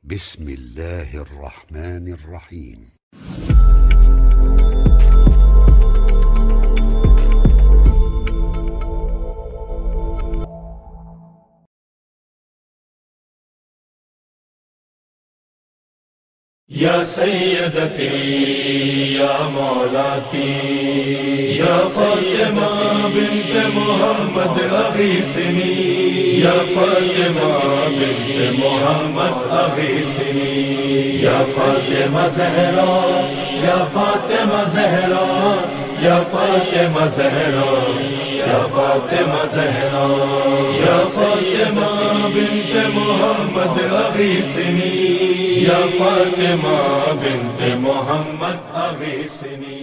بسم الله الرحمن الرحيم. يا سيدتي يا مولاتي يا فاطمة بنت محمد أغيثني يا فاطمة بنت محمد أغيثني يا فاطمة زهراء يا فاطمة زهراء يا فاطمة زهراء يا فاطمة زهراء يا فاطمة بنت محمد أغيثني يا فاطمة بنت محمد أغيثني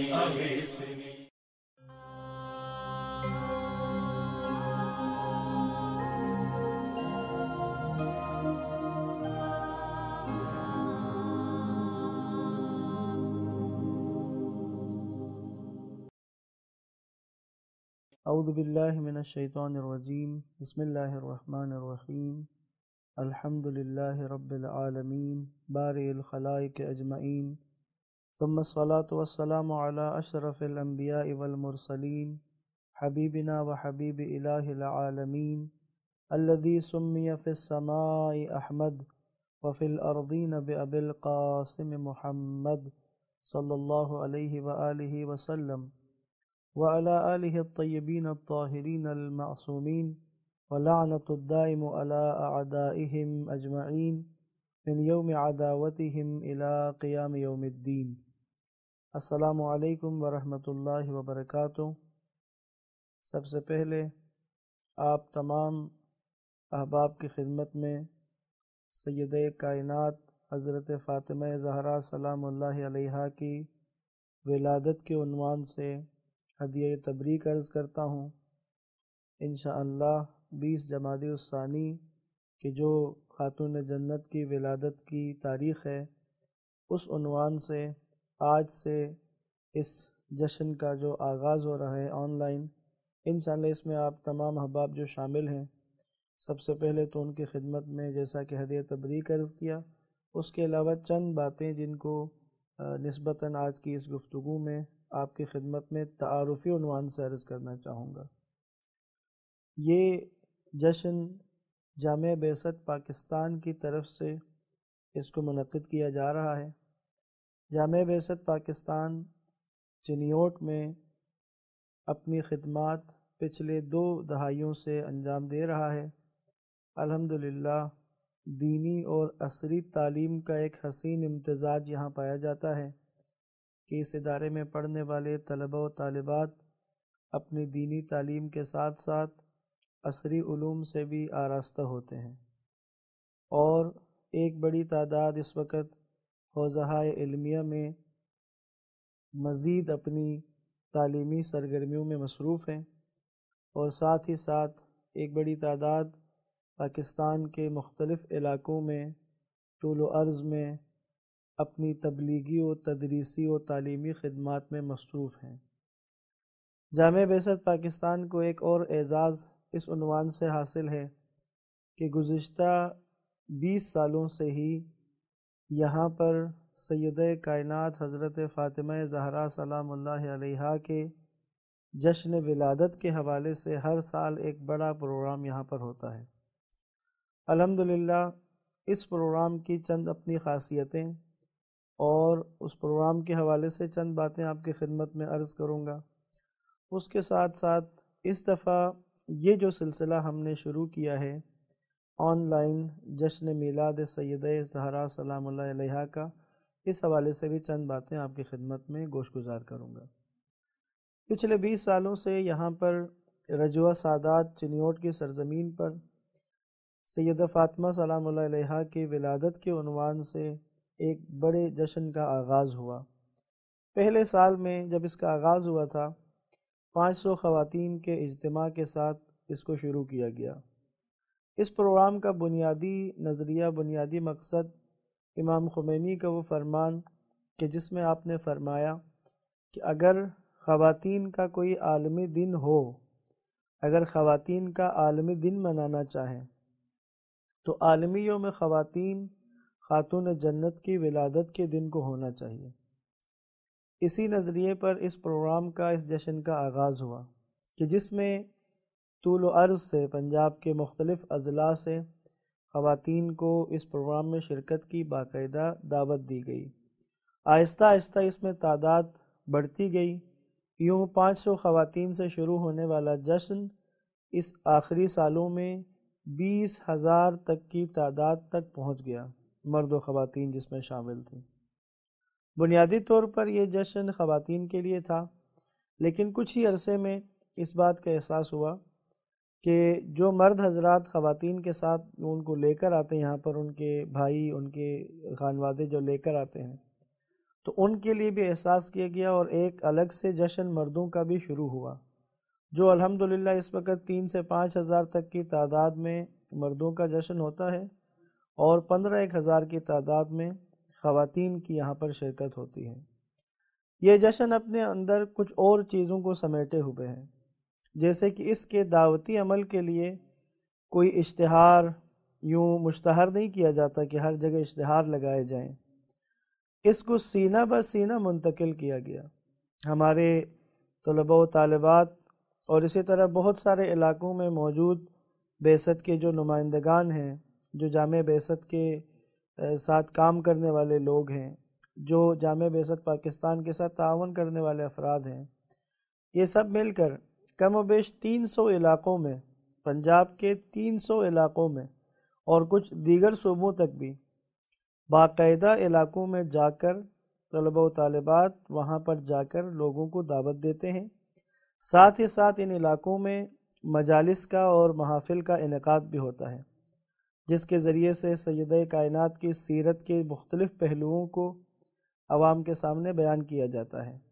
اعوذ باللہ من الشیطان الرجیم بسم اللہ الرحمن الرحیم الحمد للہ رب العالمین بارئ الخلائق اجمعین ثم الصلاة والسلام علی اشرف الانبیاء والمرسلین حبیبنا وحبیب الہ العالمین الذی سمی فی السماء احمد وفی الارضین بأبی القاسم محمد صلی اللہ علیہ وآلہ وسلم وعلى آلہ الطیبین الطاہرین المعصومین ولعنۃ الدائم علی اعدائہم اجمعین من یوم عداوتہم الی قیام یوم الدین۔ السلام علیکم ورحمۃ اللہ وبرکاتہ۔ سب سے پہلے آپ تمام احباب کی خدمت میں سیدہ کائنات حضرت فاطمہ زہرا سلام اللہ علیہا کی ولادت کے عنوان سے ہدیہ تبریک عرض کرتا ہوں۔ انشاءاللہ 20 جمادی الثانی کی جو خاتون جنت کی ولادت کی تاریخ ہے، اس عنوان سے آج سے اس جشن کا جو آغاز ہو رہا ہے آن لائن، انشاءاللہ اس میں آپ تمام احباب جو شامل ہیں، سب سے پہلے تو ان کی خدمت میں جیسا کہ ہدیہ تبریک عرض کیا، اس کے علاوہ چند باتیں جن کو نسبتاً آج کی اس گفتگو میں آپ کی خدمت میں تعارفی عنوان سے عرض کرنا چاہوں گا۔ یہ جشن جامعہ بعثت پاکستان کی طرف سے اس کو منعقد کیا جا رہا ہے۔ جامعہ بعثت پاکستان چنیوٹ میں اپنی خدمات پچھلے 2 دہائیوں سے انجام دے رہا ہے۔ الحمدللہ دینی اور عصری تعلیم کا ایک حسین امتزاج یہاں پایا جاتا ہے کہ اس ادارے میں پڑھنے والے طلبہ و طالبات اپنی دینی تعلیم کے ساتھ ساتھ عصری علوم سے بھی آراستہ ہوتے ہیں، اور ایک بڑی تعداد اس وقت حوزہ علمیہ میں مزید اپنی تعلیمی سرگرمیوں میں مصروف ہیں، اور ساتھ ہی ساتھ ایک بڑی تعداد پاکستان کے مختلف علاقوں میں طول و عرض میں اپنی تبلیغی و تدریسی و تعلیمی خدمات میں مصروف ہیں۔ جامعہ بعثت پاکستان کو ایک اور اعزاز اس عنوان سے حاصل ہے کہ گزشتہ 20 سالوں سے ہی یہاں پر سیدہ کائنات حضرت فاطمہ زہرا سلام اللہ علیہا کے جشن ولادت کے حوالے سے ہر سال ایک بڑا پروگرام یہاں پر ہوتا ہے۔ الحمدللہ اس پروگرام کی چند اپنی خاصیتیں اور اس پروگرام کے حوالے سے چند باتیں آپ کی خدمت میں عرض کروں گا۔ اس کے ساتھ ساتھ اس دفعہ یہ جو سلسلہ ہم نے شروع کیا ہے آن لائن جشن میلاد سیدہ زہرا سلام اللہ علیہا کا، اس حوالے سے بھی چند باتیں آپ کی خدمت میں گوش گزار کروں گا۔ پچھلے 20 سالوں سے یہاں پر رجوع سادات چنیوٹ کی سرزمین پر سیدہ فاطمہ سلام اللہ علیہا کی ولادت کے عنوان سے ایک بڑے جشن کا آغاز ہوا۔ پہلے سال میں جب اس کا آغاز ہوا تھا 500 خواتین کے اجتماع کے ساتھ اس کو شروع کیا گیا۔ اس پروگرام کا بنیادی نظریہ، بنیادی مقصد امام خمینی کا وہ فرمان کہ جس میں آپ نے فرمایا کہ اگر خواتین کا کوئی عالمی دن ہو، اگر خواتین کا عالمی دن منانا چاہیں تو عالمی یوم خواتین خاتون جنت کی ولادت کے دن کو ہونا چاہیے۔ اسی نظریے پر اس پروگرام کا، اس جشن کا آغاز ہوا کہ جس میں طول و عرض سے پنجاب کے مختلف اضلاع سے خواتین کو اس پروگرام میں شرکت کی باقاعدہ دعوت دی گئی۔ آہستہ آہستہ اس میں تعداد بڑھتی گئی، یوں 500 خواتین سے شروع ہونے والا جشن اس آخری سالوں میں 20,000 تک کی تعداد تک پہنچ گیا، مرد و خواتین جس میں شامل تھیں۔ بنیادی طور پر یہ جشن خواتین کے لیے تھا، لیکن کچھ ہی عرصے میں اس بات کا احساس ہوا کہ جو مرد حضرات خواتین کے ساتھ ان کو لے کر آتے ہیں، یہاں پر ان کے بھائی، ان کے خانوادے جو لے کر آتے ہیں، تو ان کے لیے بھی احساس کیا گیا اور ایک الگ سے جشن مردوں کا بھی شروع ہوا، جو الحمدللہ اس وقت 3 سے 5,000 تک کی تعداد میں مردوں کا جشن ہوتا ہے اور 15,000 کی تعداد میں خواتین کی یہاں پر شرکت ہوتی ہے۔ یہ جشن اپنے اندر کچھ اور چیزوں کو سمیٹے ہوئے ہیں، جیسے کہ اس کے دعوتی عمل کے لیے کوئی اشتہار یوں مشتہر نہیں کیا جاتا کہ ہر جگہ اشتہار لگائے جائیں، اس کو سینہ بہ سینہ منتقل کیا گیا۔ ہمارے طلباء و طالبات اور اسی طرح بہت سارے علاقوں میں موجود بعثت کے جو نمائندگان ہیں، جو جامع بعثت کے ساتھ کام کرنے والے لوگ ہیں، جو جامع بعثت پاکستان کے ساتھ تعاون کرنے والے افراد ہیں، یہ سب مل کر کم و بیش 300 علاقوں میں، پنجاب کے 300 علاقوں میں اور کچھ دیگر صوبوں تک بھی باقاعدہ علاقوں میں جا کر طلباء و طالبات وہاں پر جا کر لوگوں کو دعوت دیتے ہیں۔ ساتھ ہی ساتھ ان علاقوں میں مجالس کا اور محافل کا انعقاد بھی ہوتا ہے، جس کے ذریعے سے سیدہ کائنات کی سیرت کے مختلف پہلوؤں کو عوام کے سامنے بیان کیا جاتا ہے۔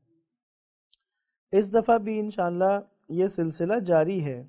اس دفعہ بھی انشاءاللہ یہ سلسلہ جاری ہے۔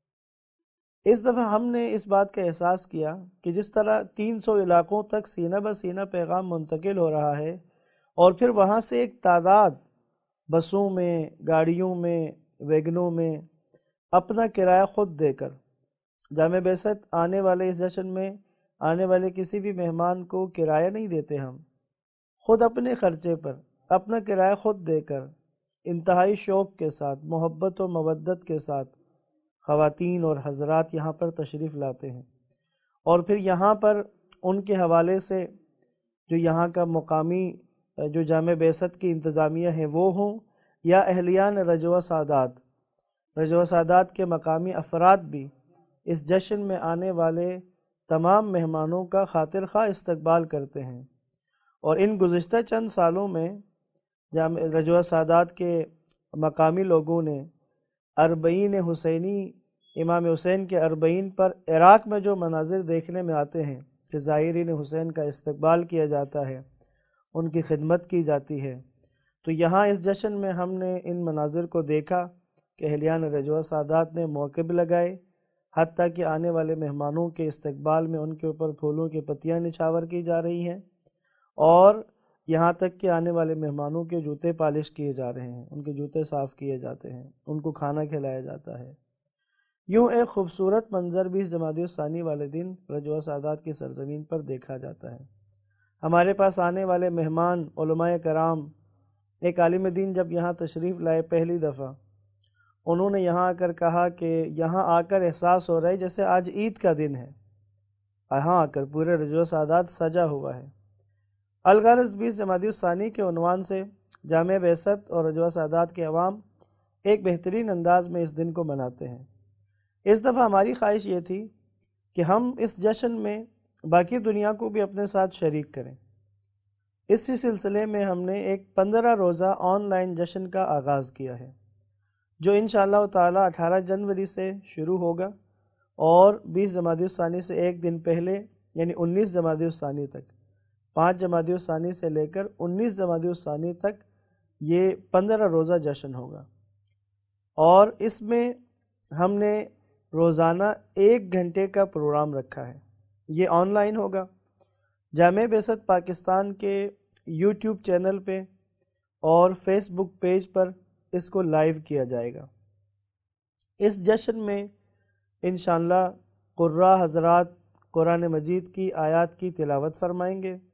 اس دفعہ ہم نے اس بات کا احساس کیا کہ جس طرح 300 علاقوں تک سینہ بہ سینہ پیغام منتقل ہو رہا ہے اور پھر وہاں سے ایک تعداد بسوں میں، گاڑیوں میں، ویگنوں میں اپنا کرایہ خود دے کر جامع بعثت آنے والے اس جشن میں آنے والے کسی بھی مہمان کو کرایہ نہیں دیتے، ہم خود اپنے خرچے پر اپنا کرایہ خود دے کر انتہائی شوق کے ساتھ، محبت و مودت کے ساتھ خواتین اور حضرات یہاں پر تشریف لاتے ہیں، اور پھر یہاں پر ان کے حوالے سے جو یہاں کا مقامی جو جامع بعثت کی انتظامیہ ہیں وہ ہوں یا اہلیان رجوہ سادات کے مقامی افراد بھی اس جشن میں آنے والے تمام مہمانوں کا خاطر خواہ استقبال کرتے ہیں۔ اور ان گزشتہ چند سالوں میں رجوہ سادات کے مقامی لوگوں نے 40 حسینی، امام حسین کے 40 پر عراق میں جو مناظر دیکھنے میں آتے ہیں کہ زائرین حسین کا استقبال کیا جاتا ہے، ان کی خدمت کی جاتی ہے، تو یہاں اس جشن میں ہم نے ان مناظر کو دیکھا کہ اہلیان رجوہ سادات نے موقب لگائے، حتیٰ کہ آنے والے مہمانوں کے استقبال میں ان کے اوپر پھولوں کی پتیاں نچھاور کی جا رہی ہیں، اور یہاں تک کہ آنے والے مہمانوں کے جوتے پالش کیے جا رہے ہیں، ان کے جوتے صاف کیے جاتے ہیں، ان کو کھانا کھلایا جاتا ہے۔ یوں ایک خوبصورت منظر 20 جمادی الثانی والے دن رجوہ سادات کی سرزمین پر دیکھا جاتا ہے۔ ہمارے پاس آنے والے مہمان علماء کرام، ایک عالم دین جب یہاں تشریف لائے پہلی دفعہ، انہوں نے یہاں آ کر کہا کہ یہاں آ کر احساس ہو رہا ہے جیسے آج عید کا دن ہے، یہاں آ کر پورے رجوہ سادات سجا ہوا ہے۔ الغرض 20 جمادی الثانی کے عنوان سے جامع بعثت اور رجوہ سادات کے عوام ایک بہترین انداز میں اس دن کو مناتے ہیں۔ اس دفعہ ہماری خواہش یہ تھی کہ ہم اس جشن میں باقی دنیا کو بھی اپنے ساتھ شریک کریں۔ اسی سلسلے میں ہم نے ایک 15 روزہ آن لائن جشن کا آغاز کیا ہے، جو انشاءاللہ تعالی 18 جنوری سے شروع ہوگا اور 20 جمادی الثانی سے ایک دن پہلے یعنی 19 جمادی الثانی تک، 5 جمادی الثانی سے لے کر 19 جمادی الثانی تک یہ 15 روزہ جشن ہوگا، اور اس میں ہم نے روزانہ 1 گھنٹے کا پروگرام رکھا ہے۔ یہ آن لائن ہوگا، جامع بعثت پاکستان کے یوٹیوب چینل پہ اور فیس بک پیج پر اس کو لائیو کیا جائے گا۔ اس جشن میں انشاءاللہ قراء حضرات قرآن مجید کی آیات کی تلاوت فرمائیں گے،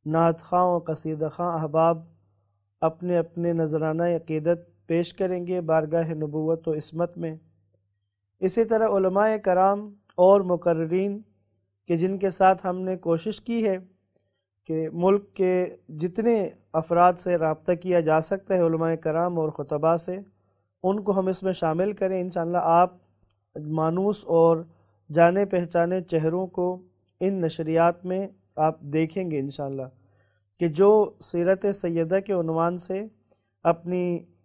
نعت خواں و قصیدہ خواں احباب اپنے اپنے نذرانہ عقیدت پیش کریں گے بارگاہ نبوت و عصمت میں۔ اسی طرح علماء کرام اور مقررین کہ جن کے ساتھ ہم نے کوشش کی ہے کہ ملک کے جتنے افراد سے رابطہ کیا جا سکتا ہے علماء کرام اور خطباء سے، ان کو ہم اس میں شامل کریں۔ انشاءاللہ آپ مانوس اور جانے پہچانے چہروں کو ان نشریات میں آپ دیکھیں گے انشاءاللہ، کہ جو سیرت سیدہ کے عنوان سے اپنی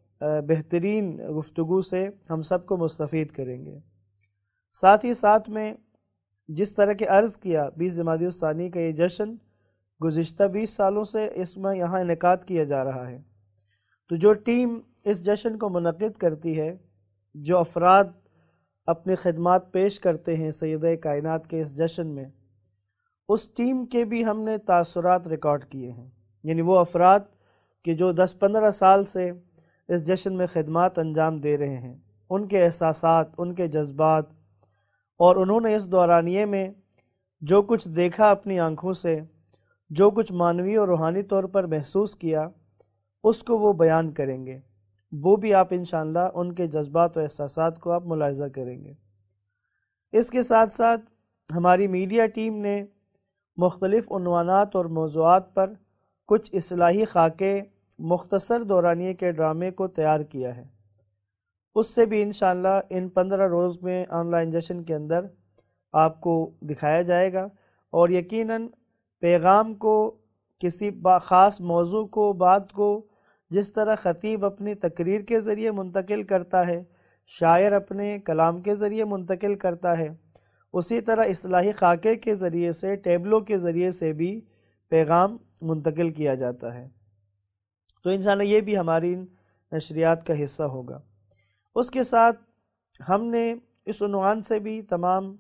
بہترین گفتگو سے ہم سب کو مستفید کریں گے۔ ساتھ ہی ساتھ میں جس طرح کہ عرض کیا 20 جمادی الثانی کا یہ جشن گزشتہ 20 سالوں سے اس میں یہاں انعقاد کیا جا رہا ہے، تو جو ٹیم اس جشن کو منعقد کرتی ہے، جو افراد اپنی خدمات پیش کرتے ہیں سیدہ کائنات کے اس جشن میں، اس ٹیم کے بھی ہم نے تاثرات ریکارڈ کیے ہیں۔ یعنی وہ افراد کہ جو 10-15 سال سے اس جشن میں خدمات انجام دے رہے ہیں، ان کے احساسات، ان کے جذبات، اور انہوں نے اس دورانیے میں جو کچھ دیکھا اپنی آنکھوں سے، جو کچھ معنوی اور روحانی طور پر محسوس کیا، اس کو وہ بیان کریں گے۔ وہ بھی آپ انشاءاللہ ان کے جذبات و احساسات کو آپ ملاحظہ کریں گے۔ اس کے ساتھ ساتھ ہماری میڈیا ٹیم نے مختلف عنوانات اور موضوعات پر کچھ اصلاحی خاکے مختصر دورانیے کے ڈرامے کو تیار کیا ہے۔ اس سے بھی انشاءاللہ ان 15 روز میں آن لائن جشن کے اندر آپ کو دکھایا جائے گا، اور یقیناً پیغام کو، کسی خاص موضوع کو، بات کو جس طرح خطیب اپنی تقریر کے ذریعے منتقل کرتا ہے، شاعر اپنے کلام کے ذریعے منتقل کرتا ہے، اسی طرح اصلاحی خاکے کے ذریعے سے، ٹیبلوں کے ذریعے سے بھی پیغام منتقل کیا جاتا ہے۔ تو انشاءاللہ یہ بھی ہماری نشریات کا حصہ ہوگا۔ اس کے ساتھ ہم نے اس عنوان سے بھی تمام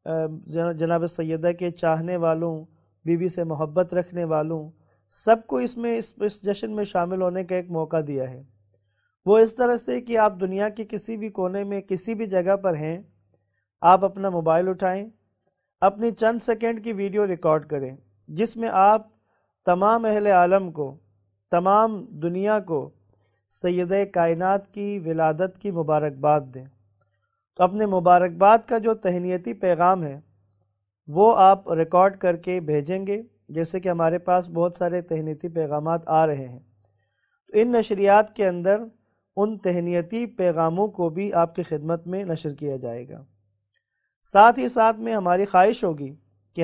جناب سیدہ کے چاہنے والوں، بی بی سے محبت رکھنے والوں سب کو اس جشن میں شامل ہونے کا ایک موقع دیا ہے۔ وہ اس طرح سے کہ آپ دنیا کے کسی بھی کونے میں، کسی بھی جگہ پر ہیں، آپ اپنا موبائل اٹھائیں، اپنی چند سیکنڈ کی ویڈیو ریکارڈ کریں، جس میں آپ تمام اہل عالم کو، تمام دنیا کو سیدہ کائنات کی ولادت کی مبارکباد دیں۔ تو اپنے مبارکباد کا جو تہنیتی پیغام ہے وہ آپ ریکارڈ کر کے بھیجیں گے، جیسے کہ ہمارے پاس بہت سارے تہنیتی پیغامات آ رہے ہیں۔ تو ان نشریات کے اندر ان تہنیتی پیغاموں کو بھی آپ کی خدمت میں نشر کیا جائے گا۔ ساتھ ہی ساتھ میں ہماری خواہش ہوگی کہ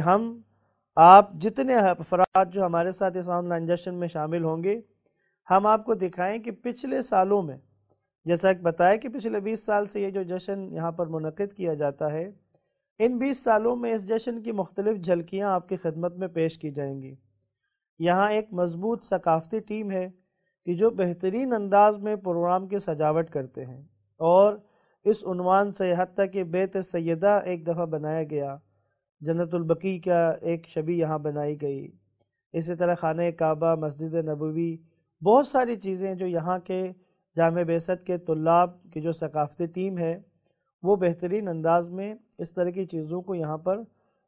آپ جتنے افراد جو ہمارے ساتھ اس آن لائن جشن میں شامل ہوں گے، ہم آپ کو دکھائیں کہ پچھلے سالوں میں، جیسا کہ بتایا کہ پچھلے 20 سال سے یہ جو جشن یہاں پر منعقد کیا جاتا ہے، ان 20 سالوں میں اس جشن کی مختلف جھلکیاں آپ کی خدمت میں پیش کی جائیں گی۔ یہاں ایک مضبوط ثقافتی ٹیم ہے کہ جو بہترین انداز میں پروگرام کی سجاوٹ کرتے ہیں، اور اس عنوان سے حتیٰ کہ بیت سیدہ ایک دفعہ بنایا گیا، جنت البقیع کا ایک شبیہ یہاں بنائی گئی، اسی طرح خانہ کعبہ، مسجد نبوی، بہت ساری چیزیں جو یہاں کے جامع بعثت کے طلاب کی جو ثقافتی ٹیم ہے وہ بہترین انداز میں اس طرح کی چیزوں کو یہاں پر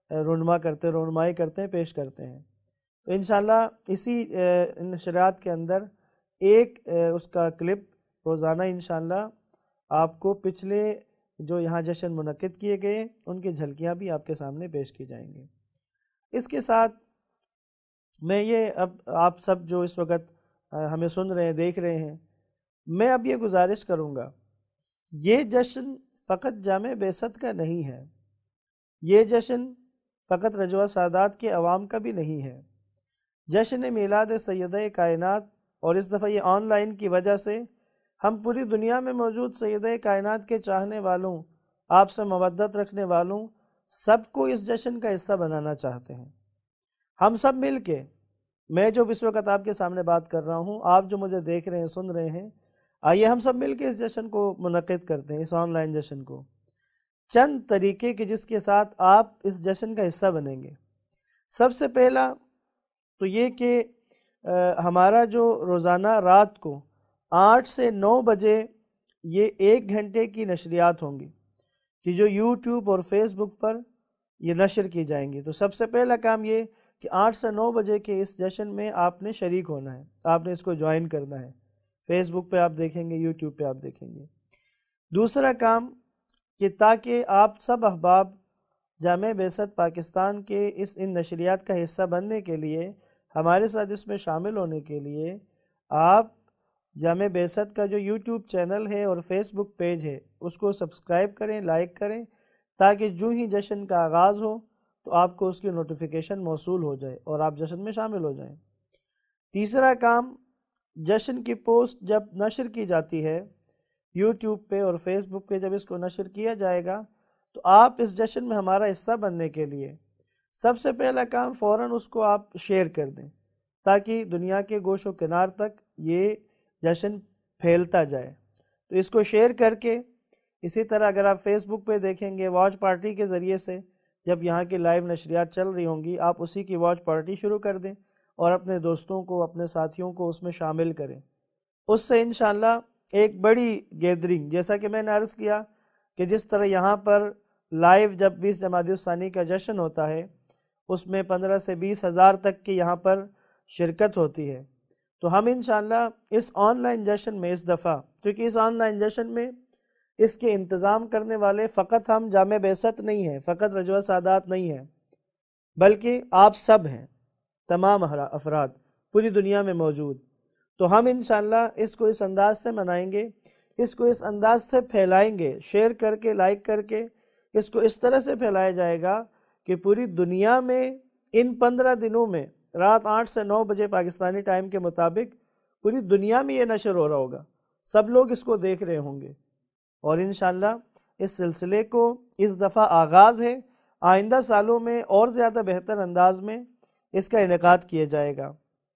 رونمائی کرتے ہیں، پیش کرتے ہیں۔ تو انشاءاللہ اسی نشریات کے اندر ایک اس کا کلپ روزانہ انشاءاللہ آپ کو پچھلے جو یہاں جشن منعقد کیے گئے ان کی جھلکیاں بھی آپ کے سامنے پیش کی جائیں گی۔ اس کے ساتھ میں اب آپ سب جو اس وقت ہمیں سن رہے ہیں، دیکھ رہے ہیں، میں اب یہ گزارش کروں گا، یہ جشن فقط جامع بعثت کا نہیں ہے، یہ جشن فقط رجوہ سادات کے عوام کا بھی نہیں ہے۔ جشن میلاد سیدہ کائنات، اور اس دفعہ یہ آن لائن کی وجہ سے ہم پوری دنیا میں موجود سیدہ کائنات کے چاہنے والوں، آپ سے مودت رکھنے والوں سب کو اس جشن کا حصہ بنانا چاہتے ہیں۔ ہم سب مل کے، میں جو اس وقت آپ کے سامنے بات کر رہا ہوں، آپ جو مجھے دیکھ رہے ہیں، سن رہے ہیں، آئیے ہم سب مل کے اس جشن کو منعقد کرتے ہیں، اس آن لائن جشن کو۔ چند طریقے کے جس کے ساتھ آپ اس جشن کا حصہ بنیں گے۔ سب سے پہلا تو یہ کہ ہمارا جو روزانہ رات کو 8 سے 9 بجے یہ 1 گھنٹے کی نشریات ہوں گی کہ جو یوٹیوب اور فیس بک پر یہ نشر کی جائیں گی۔ تو سب سے پہلا کام یہ کہ 8 سے 9 بجے کے اس جشن میں آپ نے شریک ہونا ہے، آپ نے اس کو جوائن کرنا ہے۔ فیس بک پہ آپ دیکھیں گے، یوٹیوب پہ آپ دیکھیں گے۔ دوسرا کام کہ تاکہ آپ سب احباب جامع بعثت پاکستان کے ان نشریات کا حصہ بننے کے لیے، ہمارے ساتھ اس میں شامل ہونے کے لیے، آپ جامع بعثت کا جو یوٹیوب چینل ہے اور فیس بک پیج ہے اس کو سبسکرائب کریں، لائک کریں، تاکہ جو ہی جشن کا آغاز ہو تو آپ کو اس کی نوٹیفیکیشن موصول ہو جائے اور آپ جشن میں شامل ہو جائیں۔ تیسرا کام، جشن کی پوسٹ جب نشر کی جاتی ہے یوٹیوب پہ اور فیس بک پہ، جب اس کو نشر کیا جائے گا تو آپ اس جشن میں ہمارا حصہ بننے کے لیے سب سے پہلا کام فوراً اس کو آپ شیئر کر دیں، تاکہ دنیا کے گوش و کنار تک یہ جشن پھیلتا جائے۔ تو اس کو شیئر کر کے، اسی طرح اگر آپ فیس بک پہ دیکھیں گے، واچ پارٹی کے ذریعے سے جب یہاں کی لائیو نشریات چل رہی ہوں گی، آپ اسی کی واچ پارٹی شروع کر دیں اور اپنے دوستوں کو، اپنے ساتھیوں کو اس میں شامل کریں۔ اس سے انشاءاللہ ایک بڑی گیدرنگ، جیسا کہ میں نے عرض کیا کہ جس طرح یہاں پر لائیو جب 20 جمادی الثانی کا جشن ہوتا ہے اس میں 15 سے 20 ہزار تک کی یہاں پر شرکت ہوتی ہے، تو ہم انشاءاللہ اس آن لائن جشن میں اس دفعہ، کیونکہ اس آن لائن جشن میں اس کے انتظام کرنے والے فقط ہم جامع بعثت نہیں ہیں، فقط رجوہ سادات نہیں ہیں، بلکہ آپ سب ہیں، تمام افراد پوری دنیا میں موجود۔ تو ہم انشاءاللہ اس کو اس انداز سے منائیں گے، اس کو اس انداز سے پھیلائیں گے، شیئر کر کے، لائک کر کے اس کو اس طرح سے پھیلایا جائے گا کہ پوری دنیا میں ان 15 دنوں میں رات 8 سے 9 بجے پاکستانی ٹائم کے مطابق پوری دنیا میں یہ نشر ہو رہا ہوگا، سب لوگ اس کو دیکھ رہے ہوں گے، اور انشاءاللہ اس سلسلے کو اس دفعہ آغاز ہے، آئندہ سالوں میں اور زیادہ بہتر انداز میں اس کا انعقاد کیا جائے گا۔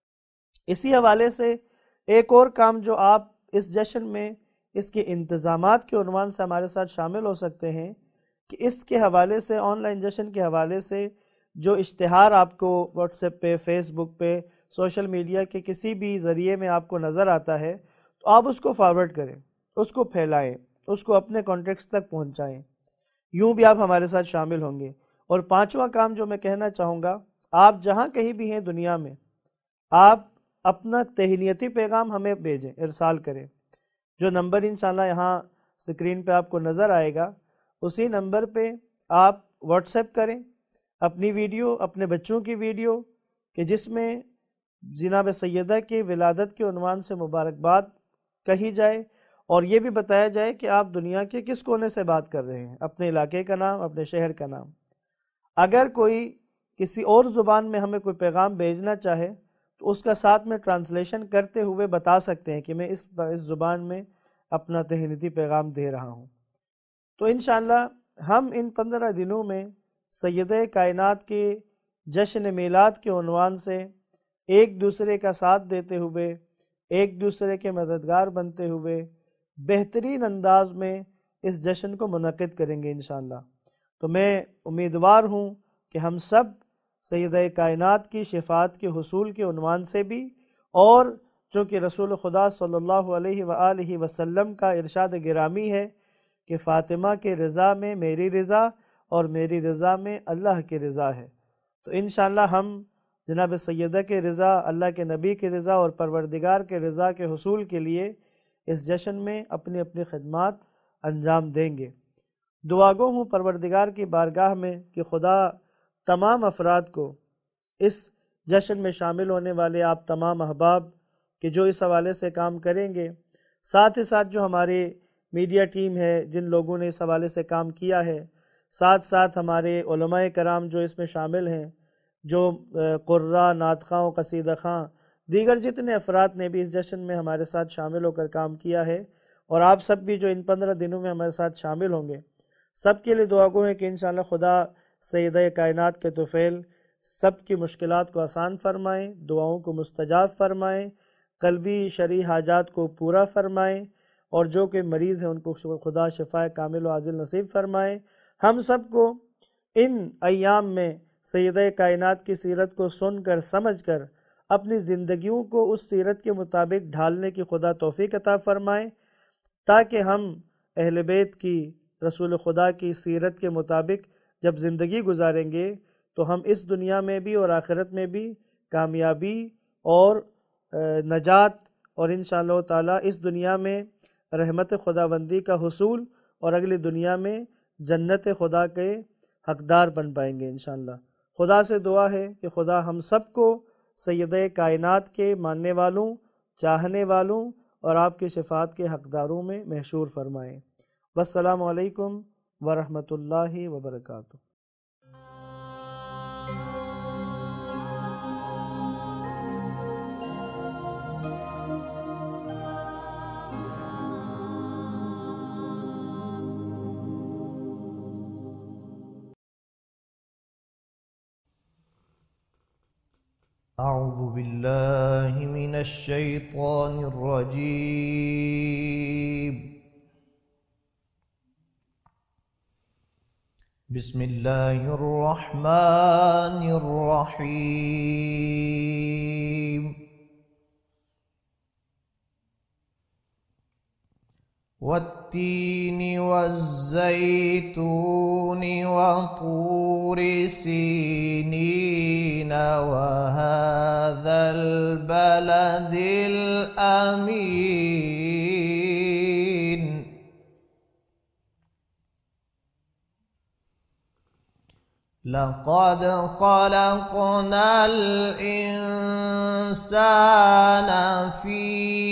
اسی حوالے سے ایک اور کام جو آپ اس جشن میں اس کے انتظامات کے عنوان سے ہمارے ساتھ شامل ہو سکتے ہیں کہ اس کے حوالے سے، آن لائن جشن کے حوالے سے جو اشتہار آپ کو واٹس ایپ پہ، فیس بک پہ، سوشل میڈیا کے کسی بھی ذریعے میں آپ کو نظر آتا ہے تو آپ اس کو فارورڈ کریں، اس کو پھیلائیں، اس کو اپنے کانٹیکٹس تک پہنچائیں، یوں بھی آپ ہمارے ساتھ شامل ہوں گے۔ اور پانچواں کام جو میں کہنا چاہوں گا، آپ جہاں کہیں بھی ہیں دنیا میں، آپ اپنا تہنیتی پیغام ہمیں بھیجیں، ارسال کریں۔ جو نمبر انشاءاللہ یہاں سکرین پہ آپ کو نظر آئے گا، اسی نمبر پہ آپ واٹس ایپ کریں اپنی ویڈیو، اپنے بچوں کی ویڈیو، کہ جس میں جناب سیدہ کی ولادت کے عنوان سے مبارکباد کہی جائے اور یہ بھی بتایا جائے کہ آپ دنیا کے کس کونے سے بات کر رہے ہیں، اپنے علاقے کا نام، اپنے شہر کا نام۔ اگر کوئی کسی اور زبان میں ہمیں کوئی پیغام بھیجنا چاہے تو اس کا ساتھ میں ٹرانسلیشن کرتے ہوئے بتا سکتے ہیں کہ میں اس زبان میں اپنا تہنیتی پیغام دے رہا ہوں۔ تو انشاءاللہ ہم ان 15 دنوں میں سیدہ کائنات کے جشن میلاد کے عنوان سے ایک دوسرے کا ساتھ دیتے ہوئے، ایک دوسرے کے مددگار بنتے ہوئے بہترین انداز میں اس جشن کو منعقد کریں گے انشاءاللہ۔ تو میں امیدوار ہوں کہ ہم سب سیدہ کائنات کی شفاعت کے حصول کے عنوان سے بھی، اور چونکہ رسول خدا صلی اللہ علیہ وآلہ وسلم کا ارشاد گرامی ہے کہ فاطمہ کے رضا میں میری رضا اور میری رضا میں اللہ کی رضا ہے، تو انشاءاللہ ہم جناب سیدہ کے رضا، اللہ کے نبی کی رضا اور پروردگار کے رضا کے حصول کے لیے اس جشن میں اپنی اپنی خدمات انجام دیں گے۔ دعا گو ہوں پروردگار کی بارگاہ میں کہ خدا تمام افراد کو، اس جشن میں شامل ہونے والے آپ تمام احباب کہ جو اس حوالے سے کام کریں گے، ساتھ ہی ساتھ جو ہمارے میڈیا ٹیم ہے جن لوگوں نے اس حوالے سے کام کیا ہے، ساتھ ساتھ ہمارے علماء کرام جو اس میں شامل ہیں، جو قراء، نعت خواں، قصیدہ خواں، دیگر جتنے افراد نے بھی اس جشن میں ہمارے ساتھ شامل ہو کر کام کیا ہے، اور آپ سب بھی جو ان 15 دنوں میں ہمارے ساتھ شامل ہوں گے، سب کے لیے دعا گو ہے کہ انشاءاللہ خدا سیدہ کائنات کے طفیل سب کی مشکلات کو آسان فرمائیں، دعاؤں کو مستجاب فرمائیں، قلبی شرعی حاجات کو پورا فرمائیں، اور جو کہ مریض ہیں ان کو خدا شفا کامل و عاجل نصیب فرمائیں۔ ہم سب کو ان ایام میں سیدہ کائنات کی سیرت کو سن کر، سمجھ کر اپنی زندگیوں کو اس سیرت کے مطابق ڈھالنے کی خدا توفیق عطا فرمائیں، تاکہ ہم اہل بیت کی، رسول خدا کی سیرت کے مطابق جب زندگی گزاریں گے تو ہم اس دنیا میں بھی اور آخرت میں بھی کامیابی اور نجات اور انشاءاللہ تعالی اس دنیا میں رحمت خداوندی کا حصول اور اگلی دنیا میں جنت خدا کے حقدار بن پائیں گے انشاءاللہ۔ خدا سے دعا ہے کہ خدا ہم سب کو سید کائنات کے ماننے والوں، چاہنے والوں اور آپ کی شفاعت کے حقداروں میں محشور فرمائیں۔ والسلام علیکم ورحمۃ اللہ وبرکاتہ۔ اعوذ باللہ من الشیطان الرجیم، بسم اللہ الرحمن الرحیم۔ والتین والزیتون وطور سینین وهذا البلد الامین۔ لقد خلقنا الانسان فی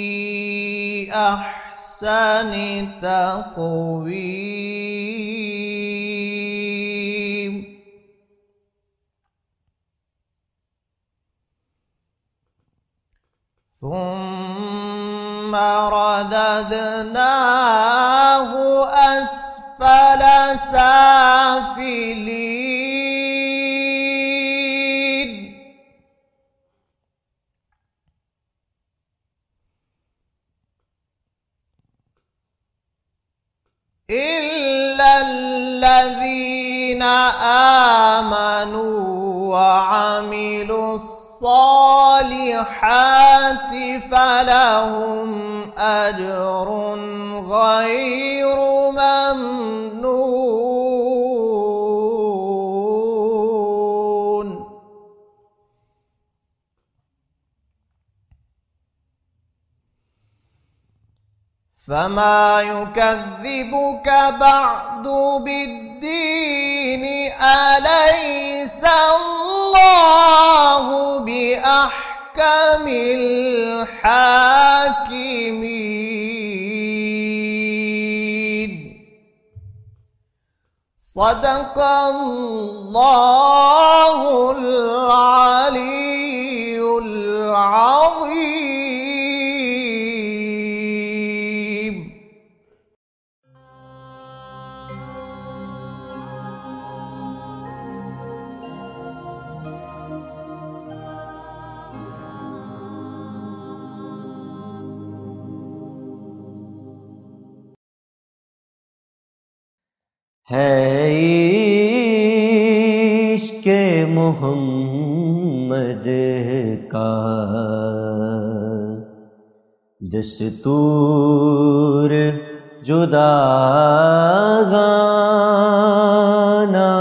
احسن تقویم۔ ثم رددناه اسفل سافلین۔ إِلَّا الَّذِينَ آمَنُوا وَعَمِلُوا الصَّالِحَاتِ فَلَهُمْ أَجْرٌ غَيْرُ مَمْنُونٍ۔ فما يكذبك بعد بالدين، أليس الله بأحكم الحاكمين؟ صدق الله العلي العظيم۔ ہے عشق محمد کا دستور جدا گانا،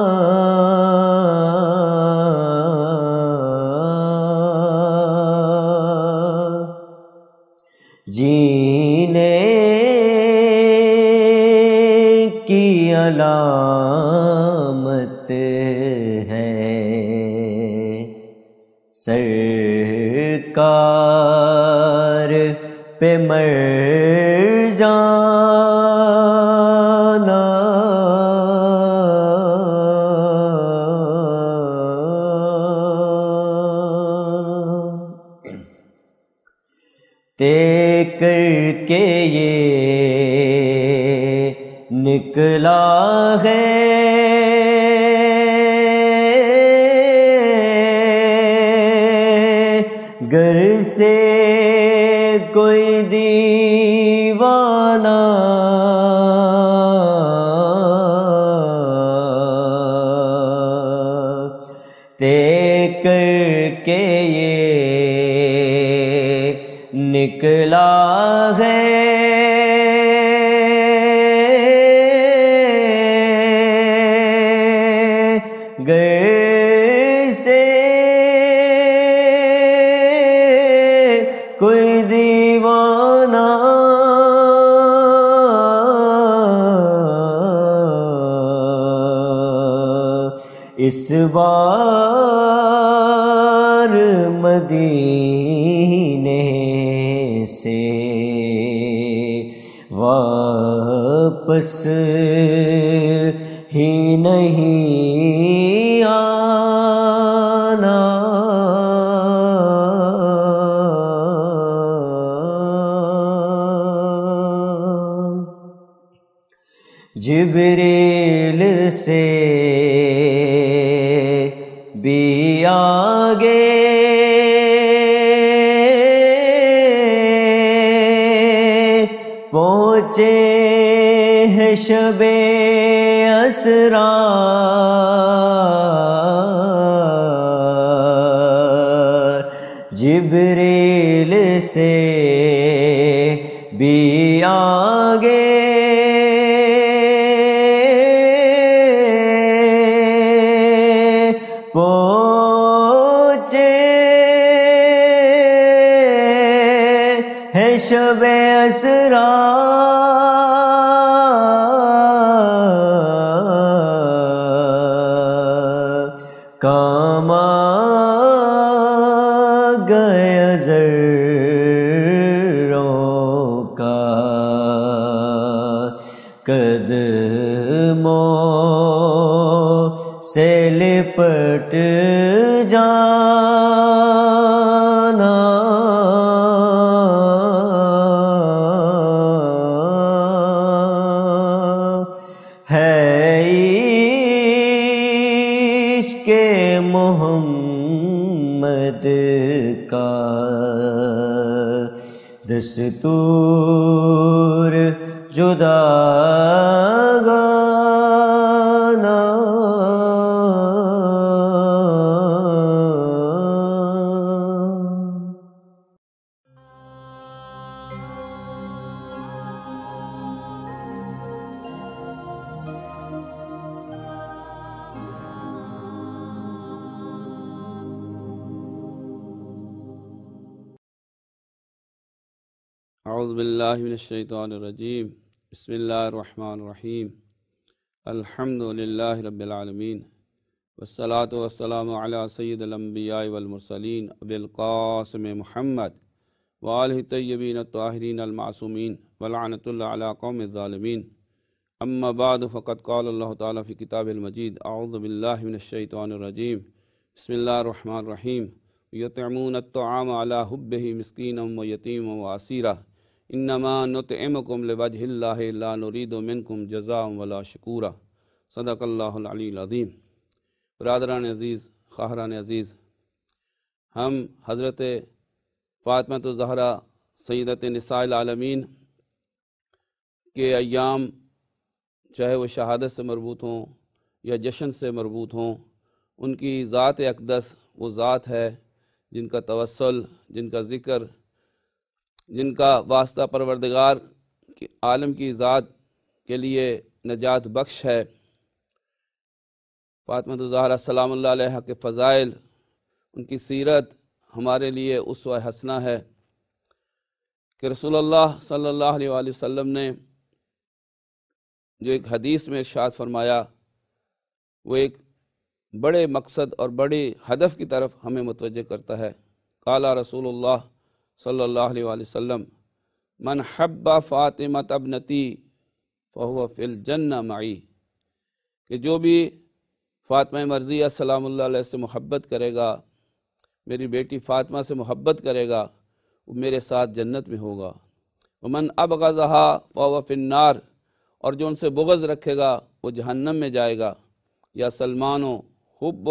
جینے کی علامت ہے سرکار پہ مر جانا۔ تے کر کے یہ نکلا ہے گھر سے کوئی دیوانہ، تے کر کے یہ نکلا ہے گھر اس بار مدینے سے واپس ہی نہیں آنا، جبریل سے بھی آگے پہنچے ہیں شب اسرا، جبریل سے بھی آگے پہنچے ہیں شب اسرا، کام آ گیا ذروں کا قدموں سے لپٹ جانا، ہے عشق محمد کا دستور جدا گانا، اعوذ باللہ من الشیطان الرجیم، بسم اللہ الرحمن الرحیم، الحمد للہ رب العالمین، والصلاة والسلام علی سید الانبیاء والمرسلین ابی القاسم محمد وآلہ الطیبین الطاہرین المعصومین ولعنۃ اللہ علی قوم الظالمین، اما بعد فقد قال اللہ تعالی فی کتاب المجید، اعوذ باللہ من الشیطان الرجیم، بسم اللہ الرحمن الرحیم، یطعمون الطعام علی حبہ مسکینا ویتیما واسیرا، انما نطعمکم لوجہ اللہ لا نرید منکم جزاء ولا شکورا، صدق اللہ العلی العظیم۔ برادران عزیز، خواہران عزیز، ہم حضرت فاطمہ الزہرا سیدۃ نساء العالمین کے ایام، چاہے وہ شہادت سے مربوط ہوں یا جشن سے مربوط ہوں، ان کی ذات اقدس وہ ذات ہے جن کا توسل، جن کا ذکر، جن کا واسطہ پروردگار کی عالم کی ذات کے لیے نجات بخش ہے۔ فاطمہ الزہرا سلام اللہ علیہ کے فضائل، ان کی سیرت ہمارے لیے اسوہ حسنہ ہے کہ رسول اللہ صلی اللہ علیہ وآلہ وسلم نے جو ایک حدیث میں ارشاد فرمایا، وہ ایک بڑے مقصد اور بڑے ہدف کی طرف ہمیں متوجہ کرتا ہے۔ قال رسول اللہ صلی اللہ علیہ وآلہ وسلم، من حب فاطمۃ ابنتی فہو فی الجنہ معی، کہ جو بھی فاطمہ مرضیہ سلام اللہ علیہ سے محبت کرے گا، میری بیٹی فاطمہ سے محبت کرے گا، وہ میرے ساتھ جنت میں ہوگا۔ ومن ابغضھا فہو فی النار، اور جو ان سے بغض رکھے گا وہ جہنم میں جائے گا۔ یا سلمانو حب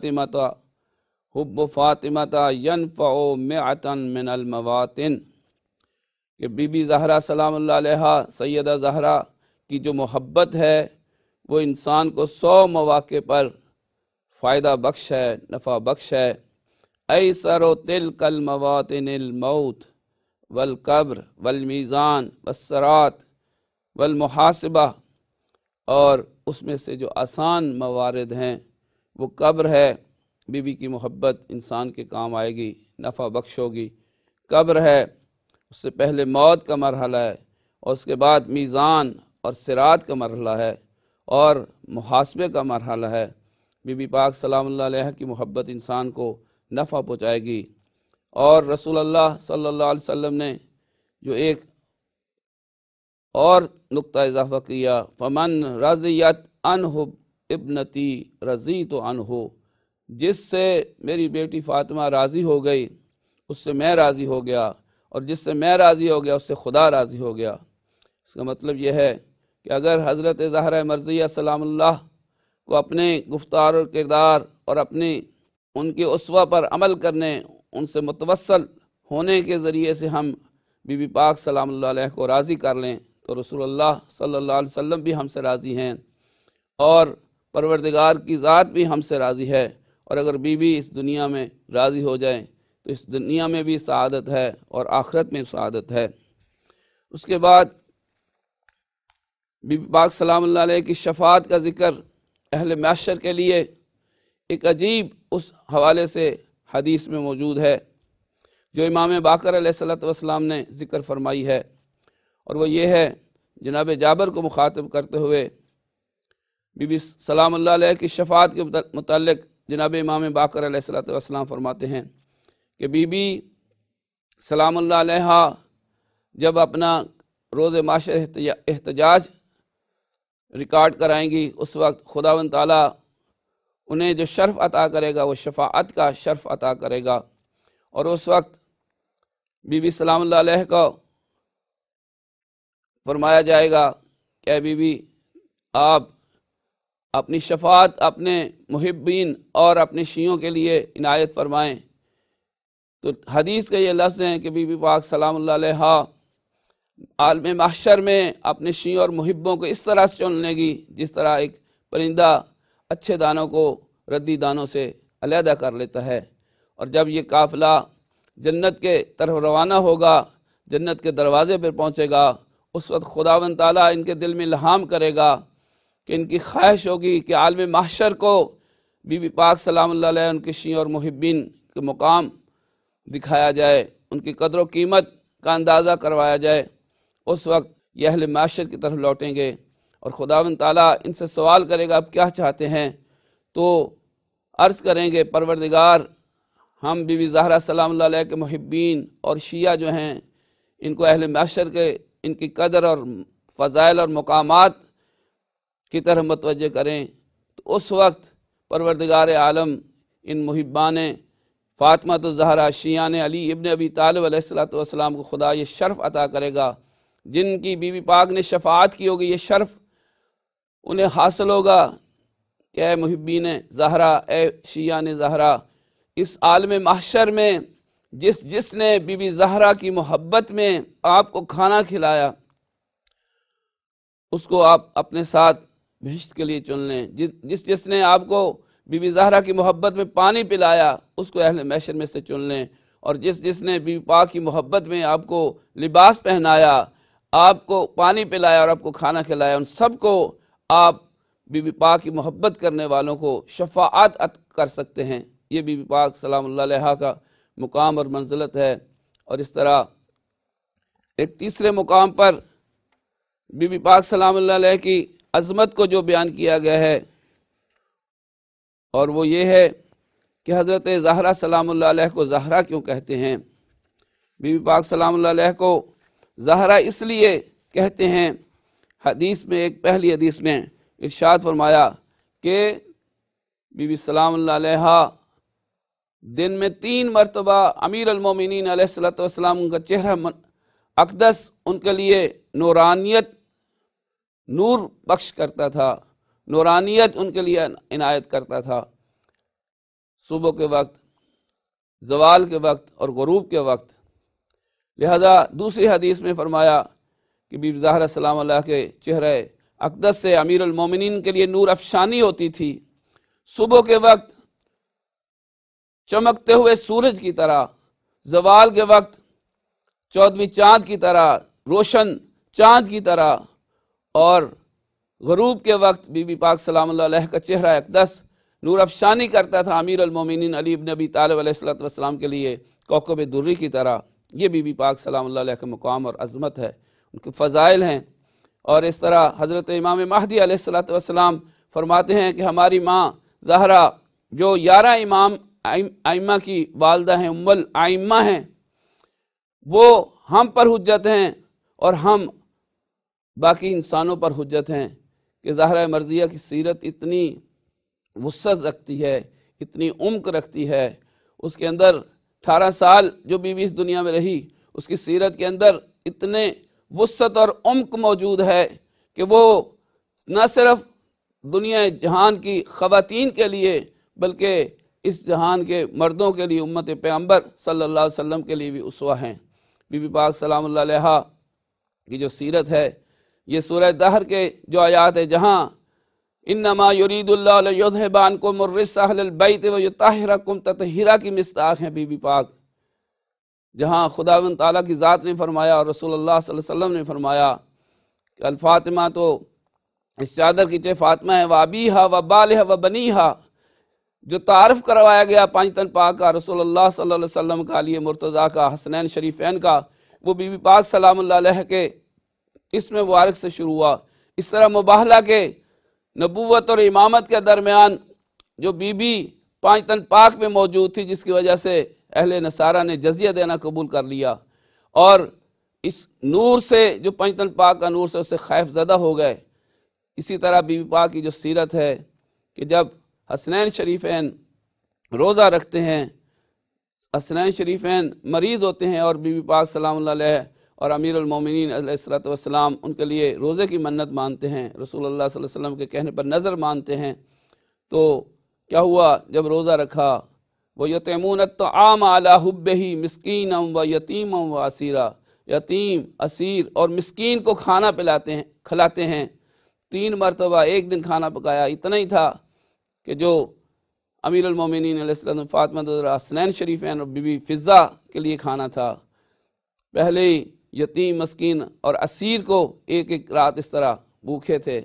فاطمہ ینفع مئتا من المواطن، کہ بی بی زہرا سلام اللہ علیہ، سیدہ زہرا کی جو محبت ہے وہ انسان کو 100 مواقع پر فائدہ بخش ہے، نفع بخش ہے۔ ایسر تلک المواطن الموت والقبر والمیزان والصراط والمحاسبہ، اور اس میں سے جو آسان موارد ہیں وہ قبر ہے، بی بی کی محبت انسان کے کام آئے گی، نفع بخش ہوگی۔ قبر ہے، اس سے پہلے موت کا مرحلہ ہے، اور اس کے بعد میزان اور صراط کا مرحلہ ہے، اور محاسبے کا مرحلہ ہے۔ بی بی پاک سلام اللہ علیہ کی محبت انسان کو نفع پہنچائے گی۔ اور رسول اللہ صلی اللہ علیہ وسلم نے جو ایک اور نقطہ اضافہ کیا، فمن رضیت عنہ ابنتی رضیت عنہ، جس سے میری بیٹی فاطمہ راضی ہو گئی اس سے میں راضی ہو گیا، اور جس سے میں راضی ہو گیا اس سے خدا راضی ہو گیا۔ اس کا مطلب یہ ہے کہ اگر حضرت زہرا مرضیہ سلام اللہ کو اپنے گفتار اور کردار اور اپنی ان کے اسوہ پر عمل کرنے، ان سے متوسل ہونے کے ذریعے سے ہم بی بی پاک سلام اللہ علیہ کو راضی کر لیں تو رسول اللہ صلی اللہ علیہ وسلم بھی ہم سے راضی ہیں، اور پروردگار کی ذات بھی ہم سے راضی ہے۔ اور اگر بی بی اس دنیا میں راضی ہو جائیں تو اس دنیا میں بھی سعادت ہے اور آخرت میں سعادت ہے۔ اس کے بعد بی بی پاک سلام اللہ علیہ کی شفاعت کا ذکر اہل محشر کے لیے ایک عجیب اس حوالے سے حدیث میں موجود ہے جو امام باقر علیہ السلام نے ذکر فرمائی ہے، اور وہ یہ ہے، جناب جابر کو مخاطب کرتے ہوئے بی بی سلام اللہ علیہ کی شفاعت کے متعلق جناب امام باقر علیہ السلام فرماتے ہیں کہ بی بی سلام اللہ علیہ جب اپنا روز معاشر احتجاج ریکارڈ کرائیں گی، اس وقت خداوند تعالیٰ انہیں جو شرف عطا کرے گا وہ شفاعت کا شرف عطا کرے گا، اور اس وقت بی بی سلام اللہ علیہ کو فرمایا جائے گا کہ اے بی بی آپ اپنی شفاعت اپنے محبین اور اپنے شیعوں کے لیے عنایت فرمائیں۔ تو حدیث کا یہ لفظ ہیں کہ بی بی پاک سلام اللہ علیہ عالم محشر میں اپنے شیعوں اور محبوں کو اس طرح سے چن لے گی جس طرح ایک پرندہ اچھے دانوں کو ردی دانوں سے علیحدہ کر لیتا ہے۔ اور جب یہ قافلہ جنت کے طرف روانہ ہوگا، جنت کے دروازے پر پہنچے گا، اس وقت خداوند تعالیٰ ان کے دل میں الہام کرے گا کہ ان کی خواہش ہوگی کہ عالم محشر کو بی بی پاک سلام اللہ علیہ ان کے شیعوں اور محبین کے مقام دکھایا جائے، ان کی قدر و قیمت کا اندازہ کروایا جائے۔ اس وقت یہ اہل معاشر کی طرف لوٹیں گے اور خداوند تعالیٰ ان سے سوال کرے گا آپ کیا چاہتے ہیں، تو عرض کریں گے پروردگار ہم بی بی زہرا سلام اللہ علیہ کے محبین اور شیعہ جو ہیں ان کو اہل معاشر کے ان کی قدر اور فضائل اور مقامات کی طرف متوجہ کریں۔ تو اس وقت پروردگار عالم ان محبان فاطمہ الزہرا شیعان علی ابن ابی طالب علیہ السلام کو خدا یہ شرف عطا کرے گا، جن کی بی بی پاک نے شفاعت کی ہوگی، یہ شرف انہیں حاصل ہوگا کہ اے محبین زہرا، اے شیعان زہرا، اس عالم محشر میں جس نے بی بی زہرا کی محبت میں آپ کو کھانا کھلایا اس کو آپ اپنے ساتھ بہشت کے لیے چن لیں، جس نے آپ کو بی بی زہرا کی محبت میں پانی پلایا اس کو اہل محشر میں سے چن لیں، اور جس نے بی بی پاک کی محبت میں آپ کو لباس پہنایا، آپ کو پانی پلایا اور آپ کو کھانا کھلایا، ان سب کو آپ بی بی پاک کی محبت کرنے والوں کو شفاعت کر سکتے ہیں۔ یہ بی بی پاک سلام اللہ علیہ کا مقام اور منزلت ہے۔ اور اس طرح ایک تیسرے مقام پر بی بی پاک سلام اللہ علیہ کی عظمت کو جو بیان کیا گیا ہے، اور وہ یہ ہے کہ حضرت زہرا سلام اللہ علیہ کو زہرا کیوں کہتے ہیں؟ بی بی پاک سلام اللہ علیہ کو زہرا اس لیے کہتے ہیں، حدیث میں ایک پہلی حدیث میں ارشاد فرمایا کہ بی بی سلام اللہ علیہ دن میں 3 مرتبہ امیر المومنین علیہ السلام کا چہرہ اقدس ان کے لیے نورانیت نور بخش کرتا تھا، نورانیت ان کے لیے عنایت کرتا تھا، صبح کے وقت، زوال کے وقت اور غروب کے وقت۔ لہذا دوسری حدیث میں فرمایا کہ بی بی زہرا سلام اللہ کے چہرہ اقدس سے امیر المومنین کے لیے نور افشانی ہوتی تھی، صبح کے وقت چمکتے ہوئے سورج کی طرح، زوال کے وقت 14ویں چاند کی طرح، روشن چاند کی طرح، اور غروب کے وقت بی بی پاک سلام اللہ علیہ کا چہرہ اقدس نور افشانی کرتا تھا امیر المومنین علی ابن ابی طالب علیہ السلام کے لیے کوكب دری کی طرح۔ یہ بی بی پاک سلام اللہ علیہ کا مقام اور عظمت ہے، ان کے فضائل ہیں۔ اور اس طرح حضرت امام مہدی علیہ السلام فرماتے ہیں کہ ہماری ماں زہرا جو 11 امام ائمہ کی والدہ ہیں، ام الائمہ ہیں، وہ ہم پر حجت ہیں اور ہم باقی انسانوں پر حجت ہیں کہ زہرا مرضیہ کی سیرت اتنی وسعت رکھتی ہے، اتنی عمق رکھتی ہے۔ اس کے اندر 18 سال جو بیوی اس دنیا میں رہی، اس کی سیرت کے اندر اتنے وسعت اور عمق موجود ہے کہ وہ نہ صرف دنیا جہان کی خواتین کے لیے بلکہ اس جہان کے مردوں کے لیے، امت پیغمبر صلی اللہ علیہ وسلم کے لیے بھی اسوہ ہیں۔ بی بی پاک سلام اللہ علیہا کی جو سیرت ہے، یہ سورہ دہر کے جو آیات ہے جہاں انما یرید اللہ لیذھب عنکم الرجس اہل البیت ویطہرکم تطہیرا کی مصداق ہیں بی بی پاک، جہاں خداوند تعالیٰ کی ذات نے فرمایا اور رسول اللہ صلی اللہ علیہ وسلم نے فرمایا کہ الفاطمہ تو اس چادر کی چہ فاطمہ ہے، وابیہا وبالہا وبنیہا، جو تعارف کروایا گیا 5 تن پاک کا، رسول اللہ صلی اللہ علیہ وسلم کا، علی مرتضیٰ کا، حسنین شریفین کا، وہ بی بی پاک سلام اللہ علیہ کے اسم مبارک سے شروع ہوا۔ اس طرح مباہلہ کے نبوت اور امامت کے درمیان جو بی بی 5 تن پاک میں موجود تھی، جس کی وجہ سے اہل نصارہ نے جزیہ دینا قبول کر لیا، اور اس نور سے جو 5 تن پاک کا نور سے اسے خائف زدہ ہو گئے۔ اسی طرح بی بی پاک کی جو سیرت ہے کہ جب حسنین شریفین روزہ رکھتے ہیں، حسنین شریفین مریض ہوتے ہیں اور بی بی پاک سلام اللہ علیہ اور امیر المومنین علیہ الصلوۃ والسلام ان کے لیے روزے کی منت مانتے ہیں، رسول اللہ صلی اللہ علیہ وسلم کے کہنے پر نظر مانتے ہیں، تو کیا ہوا جب روزہ رکھا؟ وَيُطْعِمُونَ الطَّعَامَ عَلَىٰ حُبِّهِ مِسْكِينًا وَيَتِيمًا وَأَسِيرًا، یتیم، اسیر اور مسکین کو کھانا کھلاتے ہیں۔ 3 مرتبہ ایک دن کھانا پکایا، اتنا ہی تھا کہ جو امیر المومنین علیہ السلام فاطمہ حسنین شریفین اور بی بی فضہ کے لیے کھانا تھا۔ پہلے ہی یتیم، مسکین اور اسیر کو ایک رات اس طرح بھوکے تھے۔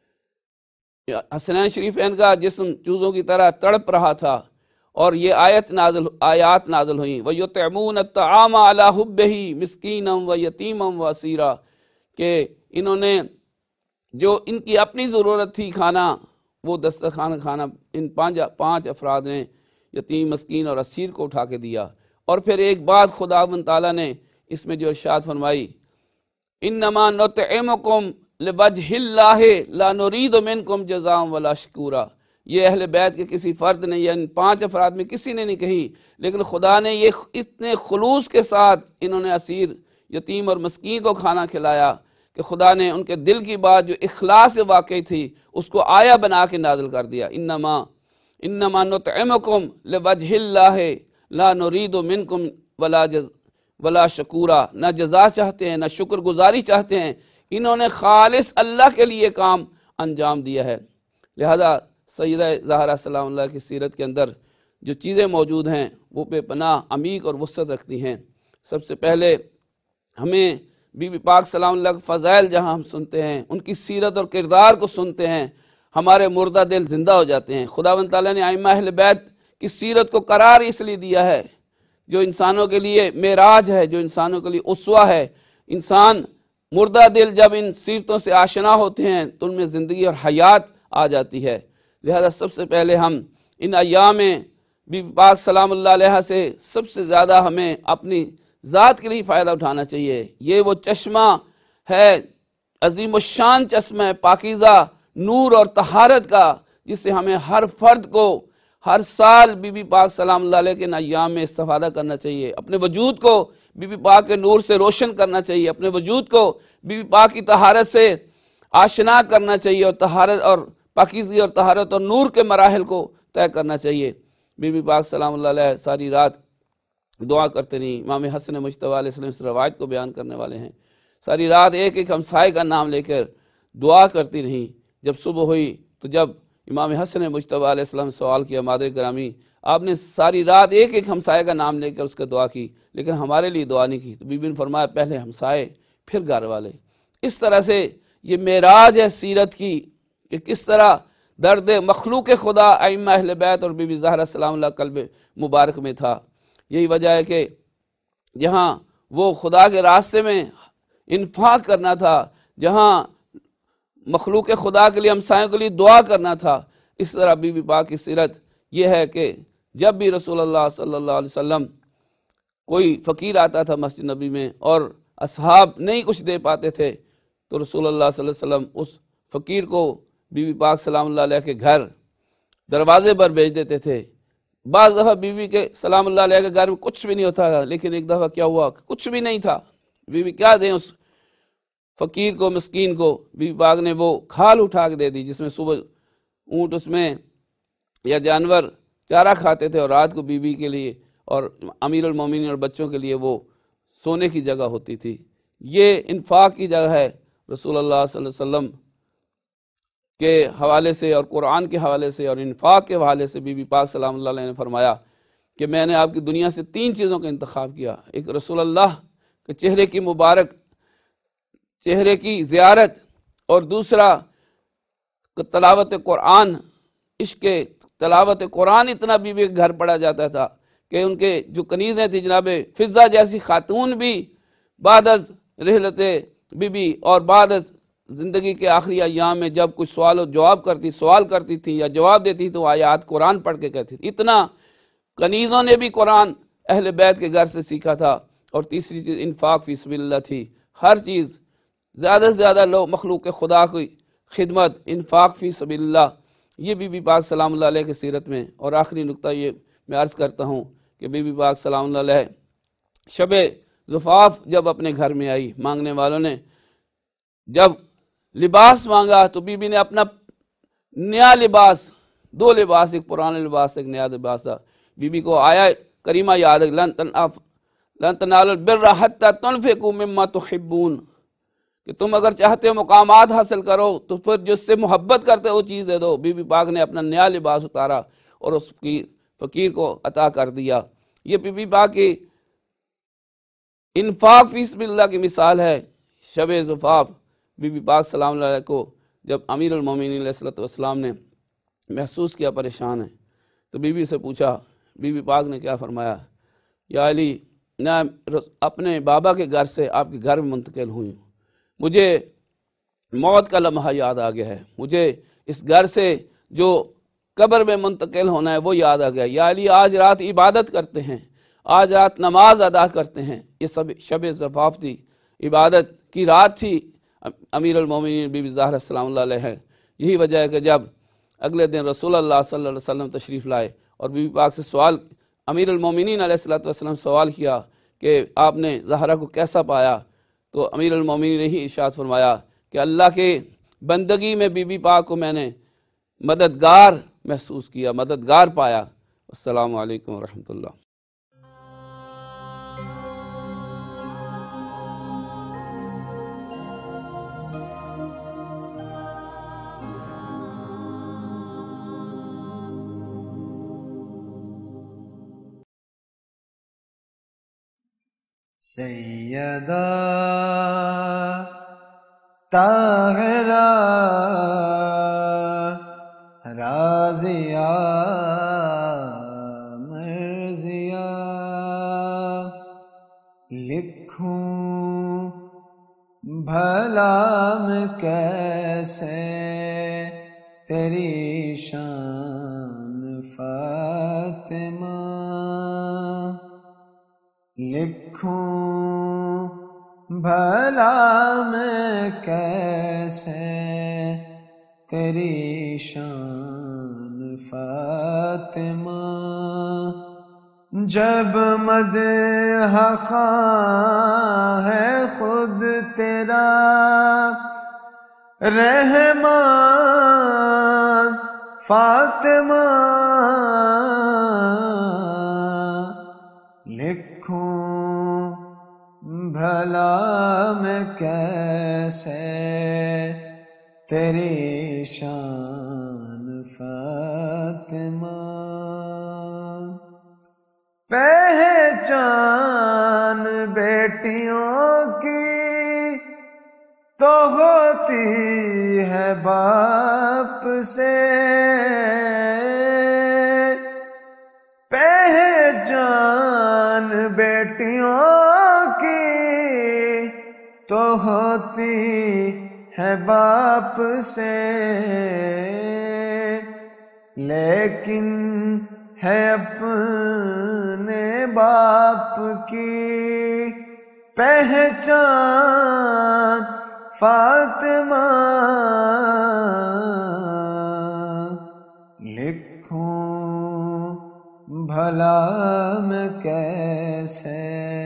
حسنین شریفین کا جسم چوزوں کی طرح تڑپ رہا تھا، اور یہ آیات نازل ہوئیں، وَيُطْعِمُونَ الطَّعَامَ عَلَىٰ حُبِّهِ مِسْكِينًا وَيَتِيمًا وَأَسِيرًا، کہ انہوں نے جو ان کی اپنی ضرورت تھی کھانا، وہ دسترخوان کھانا ان 5 افراد نے یتیم، مسکین اور اسیر کو اٹھا کے دیا۔ اور پھر ایک بات خداوند تعالیٰ نے اس میں جو ارشاد فرمائی، انما نطعمکم لوجہ اللہ لا نرید منکم جزاء ولا شکورا، یہ اہل بیت کے کسی فرد نے یا ان 5 افراد میں کسی نے نہیں کہی، لیکن خدا نے یہ اتنے خلوص کے ساتھ انہوں نے اسیر، یتیم اور مسکین کو کھانا کھلایا کہ خدا نے ان کے دل کی بات جو اخلاص سے واقعی تھی اس کو آیا بنا کے نازل کر دیا۔ انما نطعمکم لوجہ اللہ لا نرید منکم ولا شکورا، نہ جزا چاہتے ہیں نہ شکر گزاری چاہتے ہیں، انہوں نے خالص اللہ کے لیے کام انجام دیا ہے۔ لہذا سیدہ زہرا سلام اللہ کی سیرت کے اندر جو چیزیں موجود ہیں وہ بے پناہ عمیق اور وسعت رکھتی ہیں۔ سب سے پہلے ہمیں بی بی پاک سلام اللہ کے فضائل جہاں ہم سنتے ہیں، ان کی سیرت اور کردار کو سنتے ہیں، ہمارے مردہ دل زندہ ہو جاتے ہیں۔ خداوند تعالیٰ نے ائمہ اہل بیت کی سیرت کو قرار اس لیے دیا ہے جو انسانوں کے لیے معراج ہے، جو انسانوں کے لیے اسوہ ہے۔ انسان مردہ دل جب ان سیرتوں سے آشنا ہوتے ہیں تو ان میں زندگی اور حیات آ جاتی ہے۔ لہذا سب سے پہلے ہم ان ایام میں بی بی پاک سلام اللہ علیہ سے سب سے زیادہ ہمیں اپنی ذات کے لیے فائدہ اٹھانا چاہیے۔ یہ وہ چشمہ ہے، عظیم الشان چشمہ ہے، پاکیزہ نور اور طہارت کا، جس سے ہمیں ہر فرد کو ہر سال بی بی پاک سلام اللہ علیہ کے ایام میں استفادہ کرنا چاہیے، اپنے وجود کو بی بی پاک کے نور سے روشن کرنا چاہیے، اپنے وجود کو بی بی پاک کی طہارت سے آشنا کرنا چاہیے، اور طہارت اور پاکیزگی اور طہارت اور نور کے مراحل کو طے کرنا چاہیے۔ بی بی پاک سلام اللہ علیہ ساری رات دعا کرتے رہیں۔ امام حسن مجتبی علیہ السلام اس روایت کو بیان کرنے والے ہیں، ساری رات ایک ایک ہمسائے کا نام لے کر دعا کرتی رہیں۔ جب صبح ہوئی تو جب امام حسن مجتبی علیہ السلام سوال کیا، مادر گرامی آپ نے ساری رات ایک ایک ہمسائے کا نام لے کر اس کا دعا کی، لیکن ہمارے لیے دعا نہیں کی۔ تو بی بی نے فرمایا پہلے ہمسائے پھر گھر والے۔ اس طرح سے یہ معراج ہے سیرت کی کہ کس طرح درد مخلوق خدا ائمہ اہل بیت اور بی بی زہرا سلام اللہ قلب مبارک میں تھا۔ یہی وجہ ہے کہ جہاں وہ خدا کے راستے میں انفاق کرنا تھا، جہاں مخلوق خدا کے لیے ہمسایوں کے لیے دعا کرنا تھا، اس طرح بی بی پاک کی سیرت یہ ہے کہ جب بھی رسول اللہ صلی اللہ علیہ وسلم کوئی فقیر آتا تھا مسجد نبی میں اور اصحاب نہیں کچھ دے پاتے تھے تو رسول اللہ صلی اللہ علیہ وسلم اس فقیر کو بی بی پاک سلام اللہ علیہ کے گھر دروازے پر بھیج دیتے تھے۔ بعض دفعہ بی بی کے سلام اللہ علیہ کے گھر میں کچھ بھی نہیں ہوتا تھا، لیکن ایک دفعہ کیا ہوا کہ کچھ بھی نہیں تھا، بی بی کیا دیں اس فقیر کو، مسکین کو؟ بی بی پاک نے وہ کھال اٹھا کے دے دی جس میں صبح اونٹ اس میں یا جانور چارہ کھاتے تھے، اور رات کو بی بی کے لیے اور امیر المومنین اور بچوں کے لیے وہ سونے کی جگہ ہوتی تھی۔ یہ انفاق کی جگہ ہے۔ رسول اللہ صلی اللہ علیہ وسلم کے حوالے سے اور قرآن کے حوالے سے اور انفاق کے حوالے سے بی بی پاک سلام اللہ علیہ نے فرمایا کہ میں نے آپ کی دنیا سے 3 چیزوں کا انتخاب کیا، ایک رسول اللہ کے چہرے کی مبارک چہرے کی زیارت، اور دوسرا تلاوت قرآن۔ عشق تلاوت قرآن اتنا بی بی کے گھر پڑا جاتا تھا کہ ان کے جو کنیزیں تھیں جناب فضہ جیسی خاتون بھی بعد از رحلت بی بی اور بعد از زندگی کے آخری ایام میں جب کچھ سوال کرتی تھی یا جواب دیتی تو آیات قرآن پڑھ کے کہتی تھی۔ اتنا کنیزوں نے بھی قرآن اہل بیت کے گھر سے سیکھا تھا۔ اور تیسری چیز انفاق فی سبیل اللہ تھی۔ ہر چیز زیادہ سے زیادہ لوگ مخلوق خدا کی خدمت، انفاق فی سبیل اللہ، یہ بی بی پاک سلام اللہ علیہ کی سیرت میں۔ اور آخری نقطہ یہ میں عرض کرتا ہوں کہ بی بی پاک سلام اللہ علیہ شب زفاف جب اپنے گھر میں آئی، مانگنے والوں نے جب لباس مانگا تو بی بی نے اپنا نیا لباس، 2 لباس، ایک پرانا لباس ایک نیا لباس تھا، بی بی کو آیا کریمہ یاد ہے، لن تنالوا البر حتی تنفقوا مما تحبون، کہ تم اگر چاہتے ہو مقامات حاصل کرو تو پھر جس سے محبت کرتے وہ چیز دے دو۔ بی بی پاک نے اپنا نیا لباس اتارا اور اس فقیر کو عطا کر دیا۔ یہ بی بی پاک کی انفاق فی سبیل اللہ کی مثال ہے۔ شب زفاف بی بی پاک سلام اللہ علیہ کو جب امیر المومنین علیہ السلام نے محسوس کیا پریشان ہے تو بی بی سے پوچھا، بی بی پاک نے کیا فرمایا؟ یا علی، میں اپنے بابا کے گھر سے آپ کے گھر میں منتقل ہوئی ہوں، مجھے موت کا لمحہ یاد آ گیا ہے، مجھے اس گھر سے جو قبر میں منتقل ہونا ہے وہ یاد آ گیا۔ یا علی، آج رات عبادت کرتے ہیں، آج رات نماز ادا کرتے ہیں۔ یہ سب شب زفاف تھی، عبادت کی رات تھی امیر المومنین بی بی زہرا سلام اللہ علیہ ہے۔ یہی وجہ ہے کہ جب اگلے دن رسول اللہ صلی اللہ علیہ وسلم تشریف لائے اور بی بی پاک سے سوال، امیر المومنین علیہ السلام سوال کیا کہ آپ نے زہرا کو کیسا پایا، تو امیر المومنین نے ہی ارشاد فرمایا کہ اللہ کے بندگی میں بی بی پاک کو میں نے مددگار محسوس کیا، مددگار پایا۔ السلام علیکم ورحمۃ اللہ۔ سیدہ طاہرہ راضیہ مرضیہ، لکھوں بھلا میں کیسے تیری شان فاطمہ، لکھوں بھلا میں کیسے تیری شان فاطمہ، جب مدح خواں ہے خود تیرا رحمان فاطمہ، لکھوں بھلا میں کیسے تیری شان فاطمہ، پہچان بیٹیوں کی تو ہوتی ہے باپ سے، پہچان بیٹیوں کی تو ہوتی ہے باپ سے، لیکن ہے اپنے باپ کی پہچان فاطمہ، لکھوں بھلا میں کیسے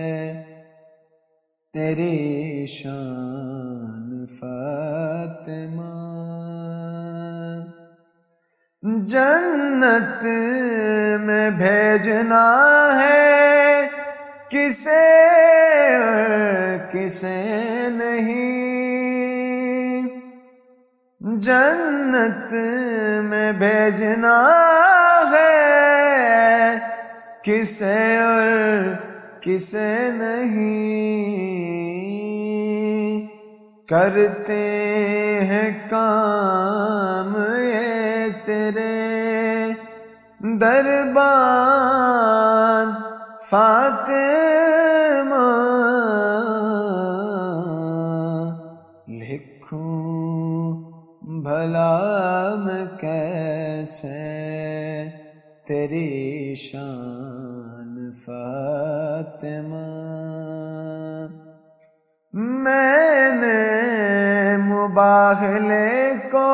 تیری شان فاطمہ، جنت میں بھیجنا ہے کسے کسے نہیں، جنت میں بھیجنا ہے کسے اور کسے نہیں، کرتے ہیں کام یہ تیرے دربان فاطمہ، لکھوں بھلا میں کیسے تیری شان فاطمہ، میں نے مباہلے کو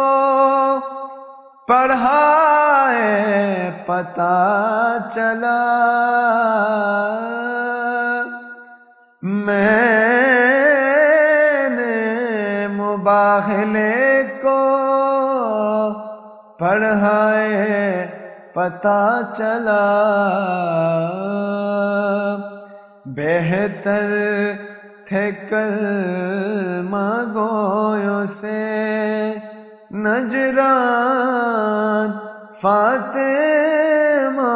پڑھائے پتہ چلا، میں نے مباہلے کو پڑھائے پتہ چلا، بہتر تھے کلمہ گویوں سے نجران فاطمہ،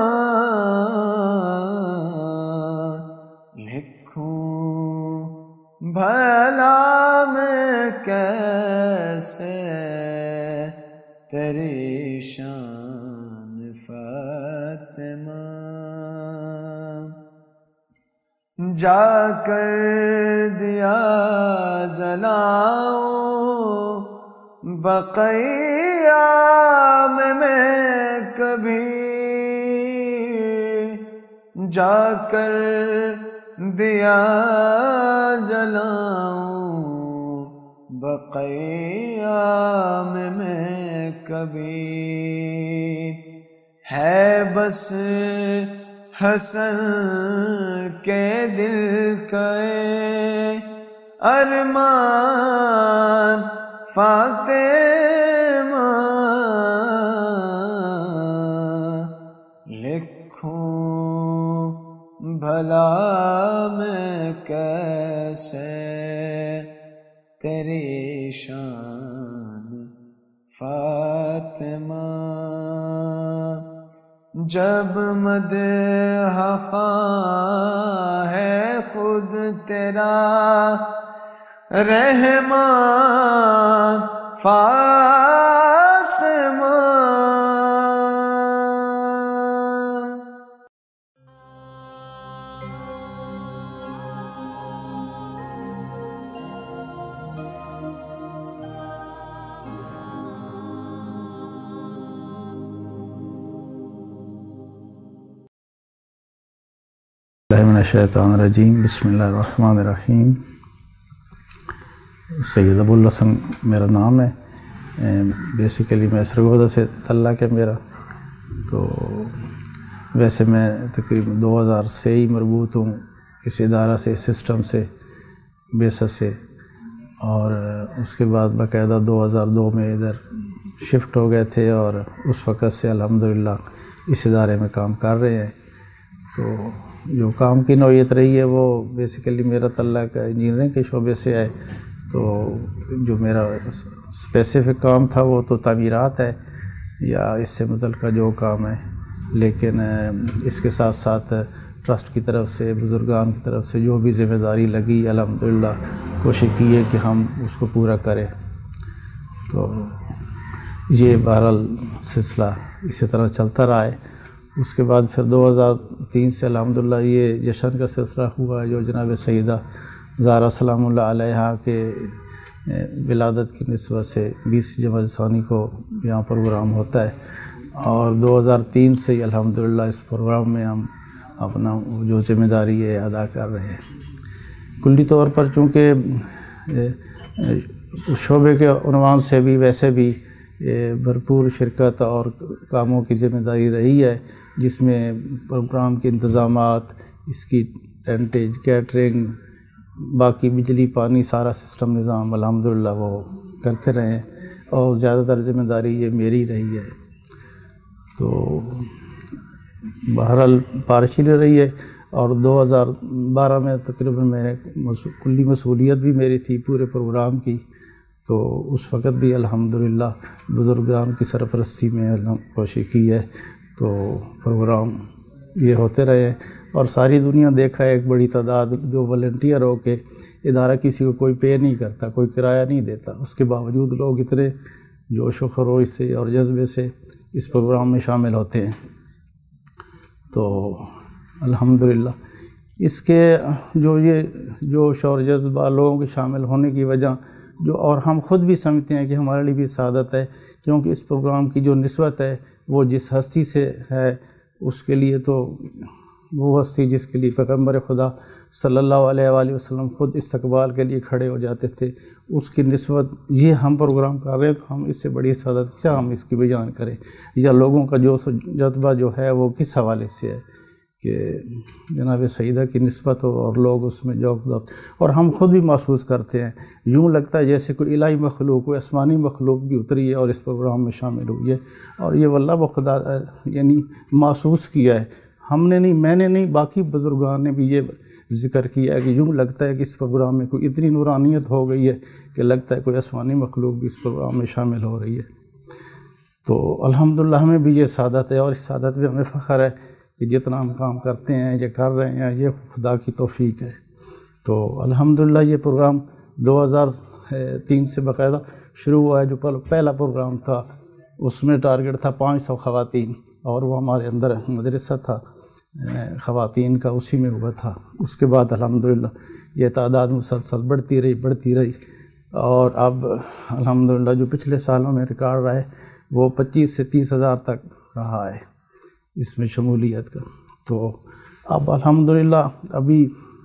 لکھوں بھلا میں کیسے تیری شان فاطمہ، جا کر دیا جلاؤں بقیہ میں کبھی، جا کر دیا جلاؤں بقیہ میں کبھی، ہے بس حسن کے دل کا ارمان فاطمہ، لکھوں بھلا میں کیسے تیری شان فاطمہ، جب مدح خواں ہے خود تیرا رحمان فاطمہ، من الشیطان الرجیم، بسم اللہ الرحمن الرحیم۔ سید ابو الحسن میرا نام ہے، بیسیکلی میں سرگودا سے تعلق ہے میرا، تو ویسے میں تقریباً 2000 سے ہی مربوط ہوں اس ادارہ سے، سسٹم سے، بیسس سے، اور اس کے بعد باقاعدہ 2002 میں ادھر شفٹ ہو گئے تھے، اور اس وقت سے الحمدللہ اس ادارے میں کام کر رہے ہیں۔ تو جو کام کی نوعیت رہی ہے وہ بیسیکلی میرا تعلق انجینئرنگ کے شعبے سے ہے، تو جو میرا اسپیسیفک کام تھا وہ تو تعمیرات ہے یا اس سے متعلقہ جو کام ہے، لیکن اس کے ساتھ ساتھ ٹرسٹ کی طرف سے، بزرگان کی طرف سے جو بھی ذمہ داری لگی الحمدللہ کوشش کی ہے کہ ہم اس کو پورا کریں۔ تو یہ بہرحال سلسلہ اسی طرح چلتا رہا ہے۔ اس کے بعد پھر 2003 سے الحمدللہ یہ جشن کا سلسلہ ہوا جو جناب سیدہ زہرا سلام اللہ علیہا کے ولادت کی نسبت سے 20 جمادی ثانی کو یہاں پروگرام ہوتا ہے، اور 2003 سے ہی الحمدللہ اس پروگرام میں ہم اپنا جو ذمہ داری ہے ادا کر رہے ہیں۔ کلی طور پر چونکہ شعبے کے عنوان سے بھی ویسے بھی بھرپور شرکت اور کاموں کی ذمہ داری رہی ہے، جس میں پروگرام کے انتظامات، اس کی ٹینٹیج، کیٹرنگ، باقی بجلی پانی سارا سسٹم نظام الحمدللہ وہ کرتے رہے ہیں، اور زیادہ تر ذمہ داری یہ میری رہی ہے۔ تو بہرحال پارشلی رہی ہے، اور 2012 میں تقریباً میں کلی مسئولیت بھی میری تھی پورے پروگرام کی، تو اس وقت بھی الحمدللہ بزرگان کی سرپرستی میں کوشش کی ہے، تو پروگرام یہ ہوتے رہے ہیں۔ اور ساری دنیا دیکھا ہے ایک بڑی تعداد جو والنٹیئر ہو کے ادارہ کسی کو کوئی پے نہیں کرتا، کوئی کرایہ نہیں دیتا، اس کے باوجود لوگ اتنے جوش و خروش سے اور جذبے سے اس پروگرام میں شامل ہوتے ہیں۔ تو الحمدللہ اس کے جو یہ جوش اور جذبہ لوگوں کے شامل ہونے کی وجہ جو، اور ہم خود بھی سمجھتے ہیں کہ ہمارے لیے بھی سعادت ہے، کیونکہ اس پروگرام کی جو نسبت ہے وہ جس ہستی سے ہے، اس کے لیے تو وہ ہستی جس کے لیے پیغمبر خدا صلی اللہ علیہ وآلہ وسلم خود استقبال کے لیے کھڑے ہو جاتے تھے، اس کی نسبت یہ ہم پروگرام کر رہے ہیں، تو ہم اس سے بڑی سعادت کیا ہم اس کی بیان کریں، یا لوگوں کا جوش و جذبہ جو ہے وہ کس حوالے سے ہے کہ جناب سیدہ کی نسبت ہو اور لوگ اس میں ذوق، اور ہم خود بھی محسوس کرتے ہیں، یوں لگتا ہے جیسے کوئی الہی مخلوق، کوئی آسمانی مخلوق بھی اتری ہے اور اس پروگرام میں شامل ہوئی ہے، اور یہ واللہ بخدا یعنی محسوس کیا ہے، ہم نے نہیں، میں نے نہیں، باقی بزرگان نے بھی یہ ذکر کیا ہے کہ یوں لگتا ہے کہ اس پروگرام میں کوئی اتنی نورانیت ہو گئی ہے کہ لگتا ہے کوئی آسمانی مخلوق بھی اس پروگرام میں شامل ہو رہی ہے۔ تو الحمدللہ ہمیں بھی یہ سعادت ہے، اور اس سعادت پہ ہمیں فخر ہے کہ جتنا ہم کام کرتے ہیں یہ کر رہے ہیں، یہ خدا کی توفیق ہے۔ تو الحمدللہ یہ پروگرام 2003 سے باقاعدہ شروع ہوا ہے۔ جو پہلا پروگرام تھا اس میں ٹارگٹ تھا 500 خواتین، اور وہ ہمارے اندر مدرسہ تھا خواتین کا، اسی میں ہوا تھا۔ اس کے بعد الحمدللہ یہ تعداد مسلسل بڑھتی رہی، اور اب الحمدللہ جو پچھلے سالوں میں ریکارڈ رہا ہے وہ 25 سے 30 ہزار تک رہا ہے اس میں شمولیت کا۔ تو اب الحمدللہ ابھی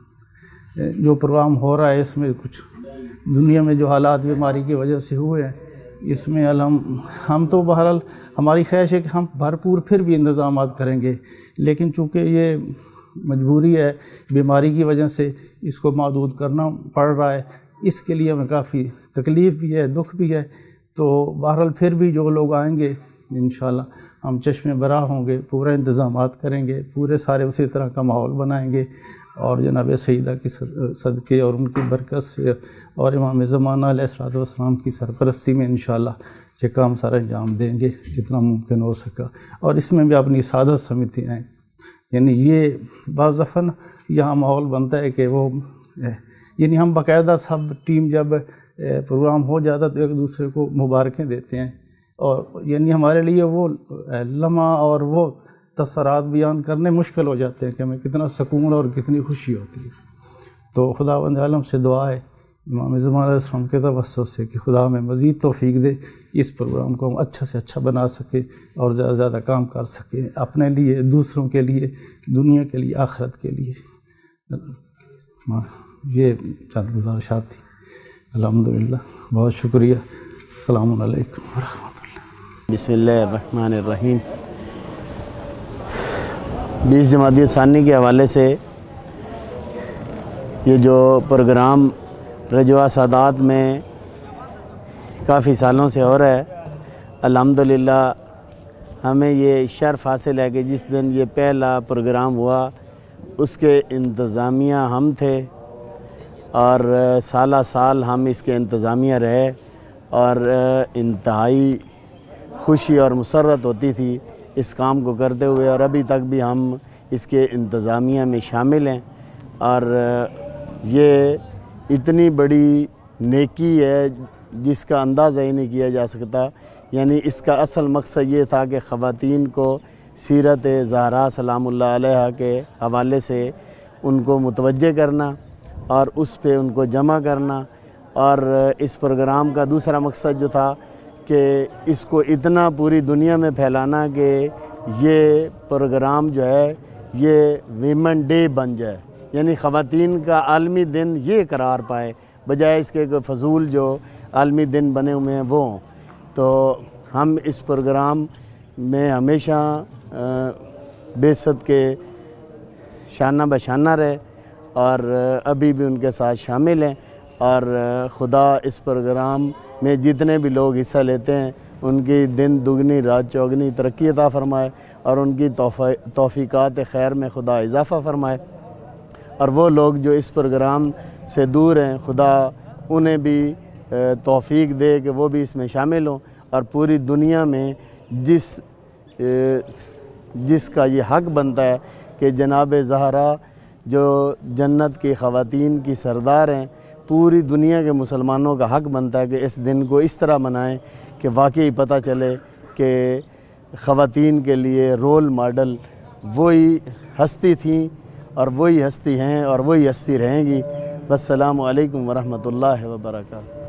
جو پروگرام ہو رہا ہے اس میں کچھ دنیا میں جو حالات بیماری کی وجہ سے ہوئے ہیں، اس میں ہم تو بہرحال ہماری خواہش ہے کہ ہم بھرپور پھر بھی انتظامات کریں گے، لیکن چونکہ یہ مجبوری ہے، بیماری کی وجہ سے اس کو محدود کرنا پڑ رہا ہے، اس کے لیے ہمیں کافی تکلیف بھی ہے، دکھ بھی ہے۔ تو بہرحال پھر بھی جو لوگ آئیں گے انشاءاللہ ہم چشم برا ہوں گے، پورے انتظامات کریں گے، پورے سارے اسی طرح کا ماحول بنائیں گے، اور جناب سیدہ کی صدقے اور ان کی برکت سے اور امام زمانہ علیہ الصلوۃ والسلام کی سرپرستی میں انشاءاللہ یہ کام سارا انجام دیں گے جتنا ممکن ہو سکا، اور اس میں بھی اپنی سعادت سمجھتے ہیں۔ یعنی یہ بعض دفعہ یہاں ماحول بنتا ہے کہ وہ یعنی ہم باقاعدہ سب ٹیم جب پروگرام ہو جاتا تو ایک دوسرے کو مبارکیں دیتے ہیں، اور یعنی ہمارے لیے وہ لمحہ اور وہ تاثرات بیان کرنے مشکل ہو جاتے ہیں کہ ہمیں کتنا سکون اور کتنی خوشی ہوتی ہے۔ تو خداوند عالم سے دعا ہے امام زمانہ علیہ السلام کے توسط سے کہ خدا ہمیں مزید توفیق دے، اس پروگرام کو ہم اچھا سے اچھا بنا سکیں اور زیادہ سے زیادہ کام کر سکیں اپنے لیے، دوسروں کے لیے، دنیا کے لیے، آخرت کے لیے۔ یہ چند گزارشات تھی۔ الحمدللہ، بہت شکریہ۔ السلام علیکم ورحمۃ اللہ۔ بسم اللہ الرحمن الرحیم۔ 20 جمادی ثانی کے حوالے سے یہ جو پروگرام رجوع سادات میں کافی سالوں سے ہو رہا ہے، الحمدللہ ہمیں یہ شرف حاصل ہے کہ جس دن یہ پہلا پروگرام ہوا اس کے انتظامیہ ہم تھے، اور سالہ سال ہم اس کے انتظامیہ رہے، اور انتہائی خوشی اور مسرت ہوتی تھی اس کام کو کرتے ہوئے، اور ابھی تک بھی ہم اس کے انتظامیہ میں شامل ہیں۔ اور یہ اتنی بڑی نیکی ہے جس کا اندازہ ہی نہیں کیا جا سکتا۔ یعنی اس کا اصل مقصد یہ تھا کہ خواتین کو سیرت زہرا سلام اللہ علیہا کے حوالے سے ان کو متوجہ کرنا اور اس پہ ان کو جمع کرنا، اور اس پروگرام کا دوسرا مقصد جو تھا کہ اس کو اتنا پوری دنیا میں پھیلانا کہ یہ پروگرام جو ہے یہ ویمن ڈے بن جائے، یعنی خواتین کا عالمی دن یہ قرار پائے، بجائے اس کے فضول جو عالمی دن بنے ہوئے ہیں وہ ہوں۔ تو ہم اس پروگرام میں ہمیشہ بعثت کے شانہ بشانہ رہے اور ابھی بھی ان کے ساتھ شامل ہیں، اور خدا اس پروگرام میں جتنے بھی لوگ حصہ لیتے ہیں ان کی دن دگنی رات چوگنی ترقی عطا فرمائے، اور ان کی توفیقات خیر میں خدا اضافہ فرمائے، اور وہ لوگ جو اس پروگرام سے دور ہیں خدا انہیں بھی توفیق دے کہ وہ بھی اس میں شامل ہوں، اور پوری دنیا میں جس کا یہ حق بنتا ہے کہ جناب زہرا جو جنت کی خواتین کی سردار ہیں، پوری دنیا کے مسلمانوں کا حق بنتا ہے کہ اس دن کو اس طرح منائیں کہ واقعی پتہ چلے کہ خواتین کے لیے رول ماڈل وہی ہستی تھیں اور وہی ہستی ہیں اور وہی ہستی رہیں گی۔ والسلام علیکم ورحمۃ اللہ وبرکاتہ۔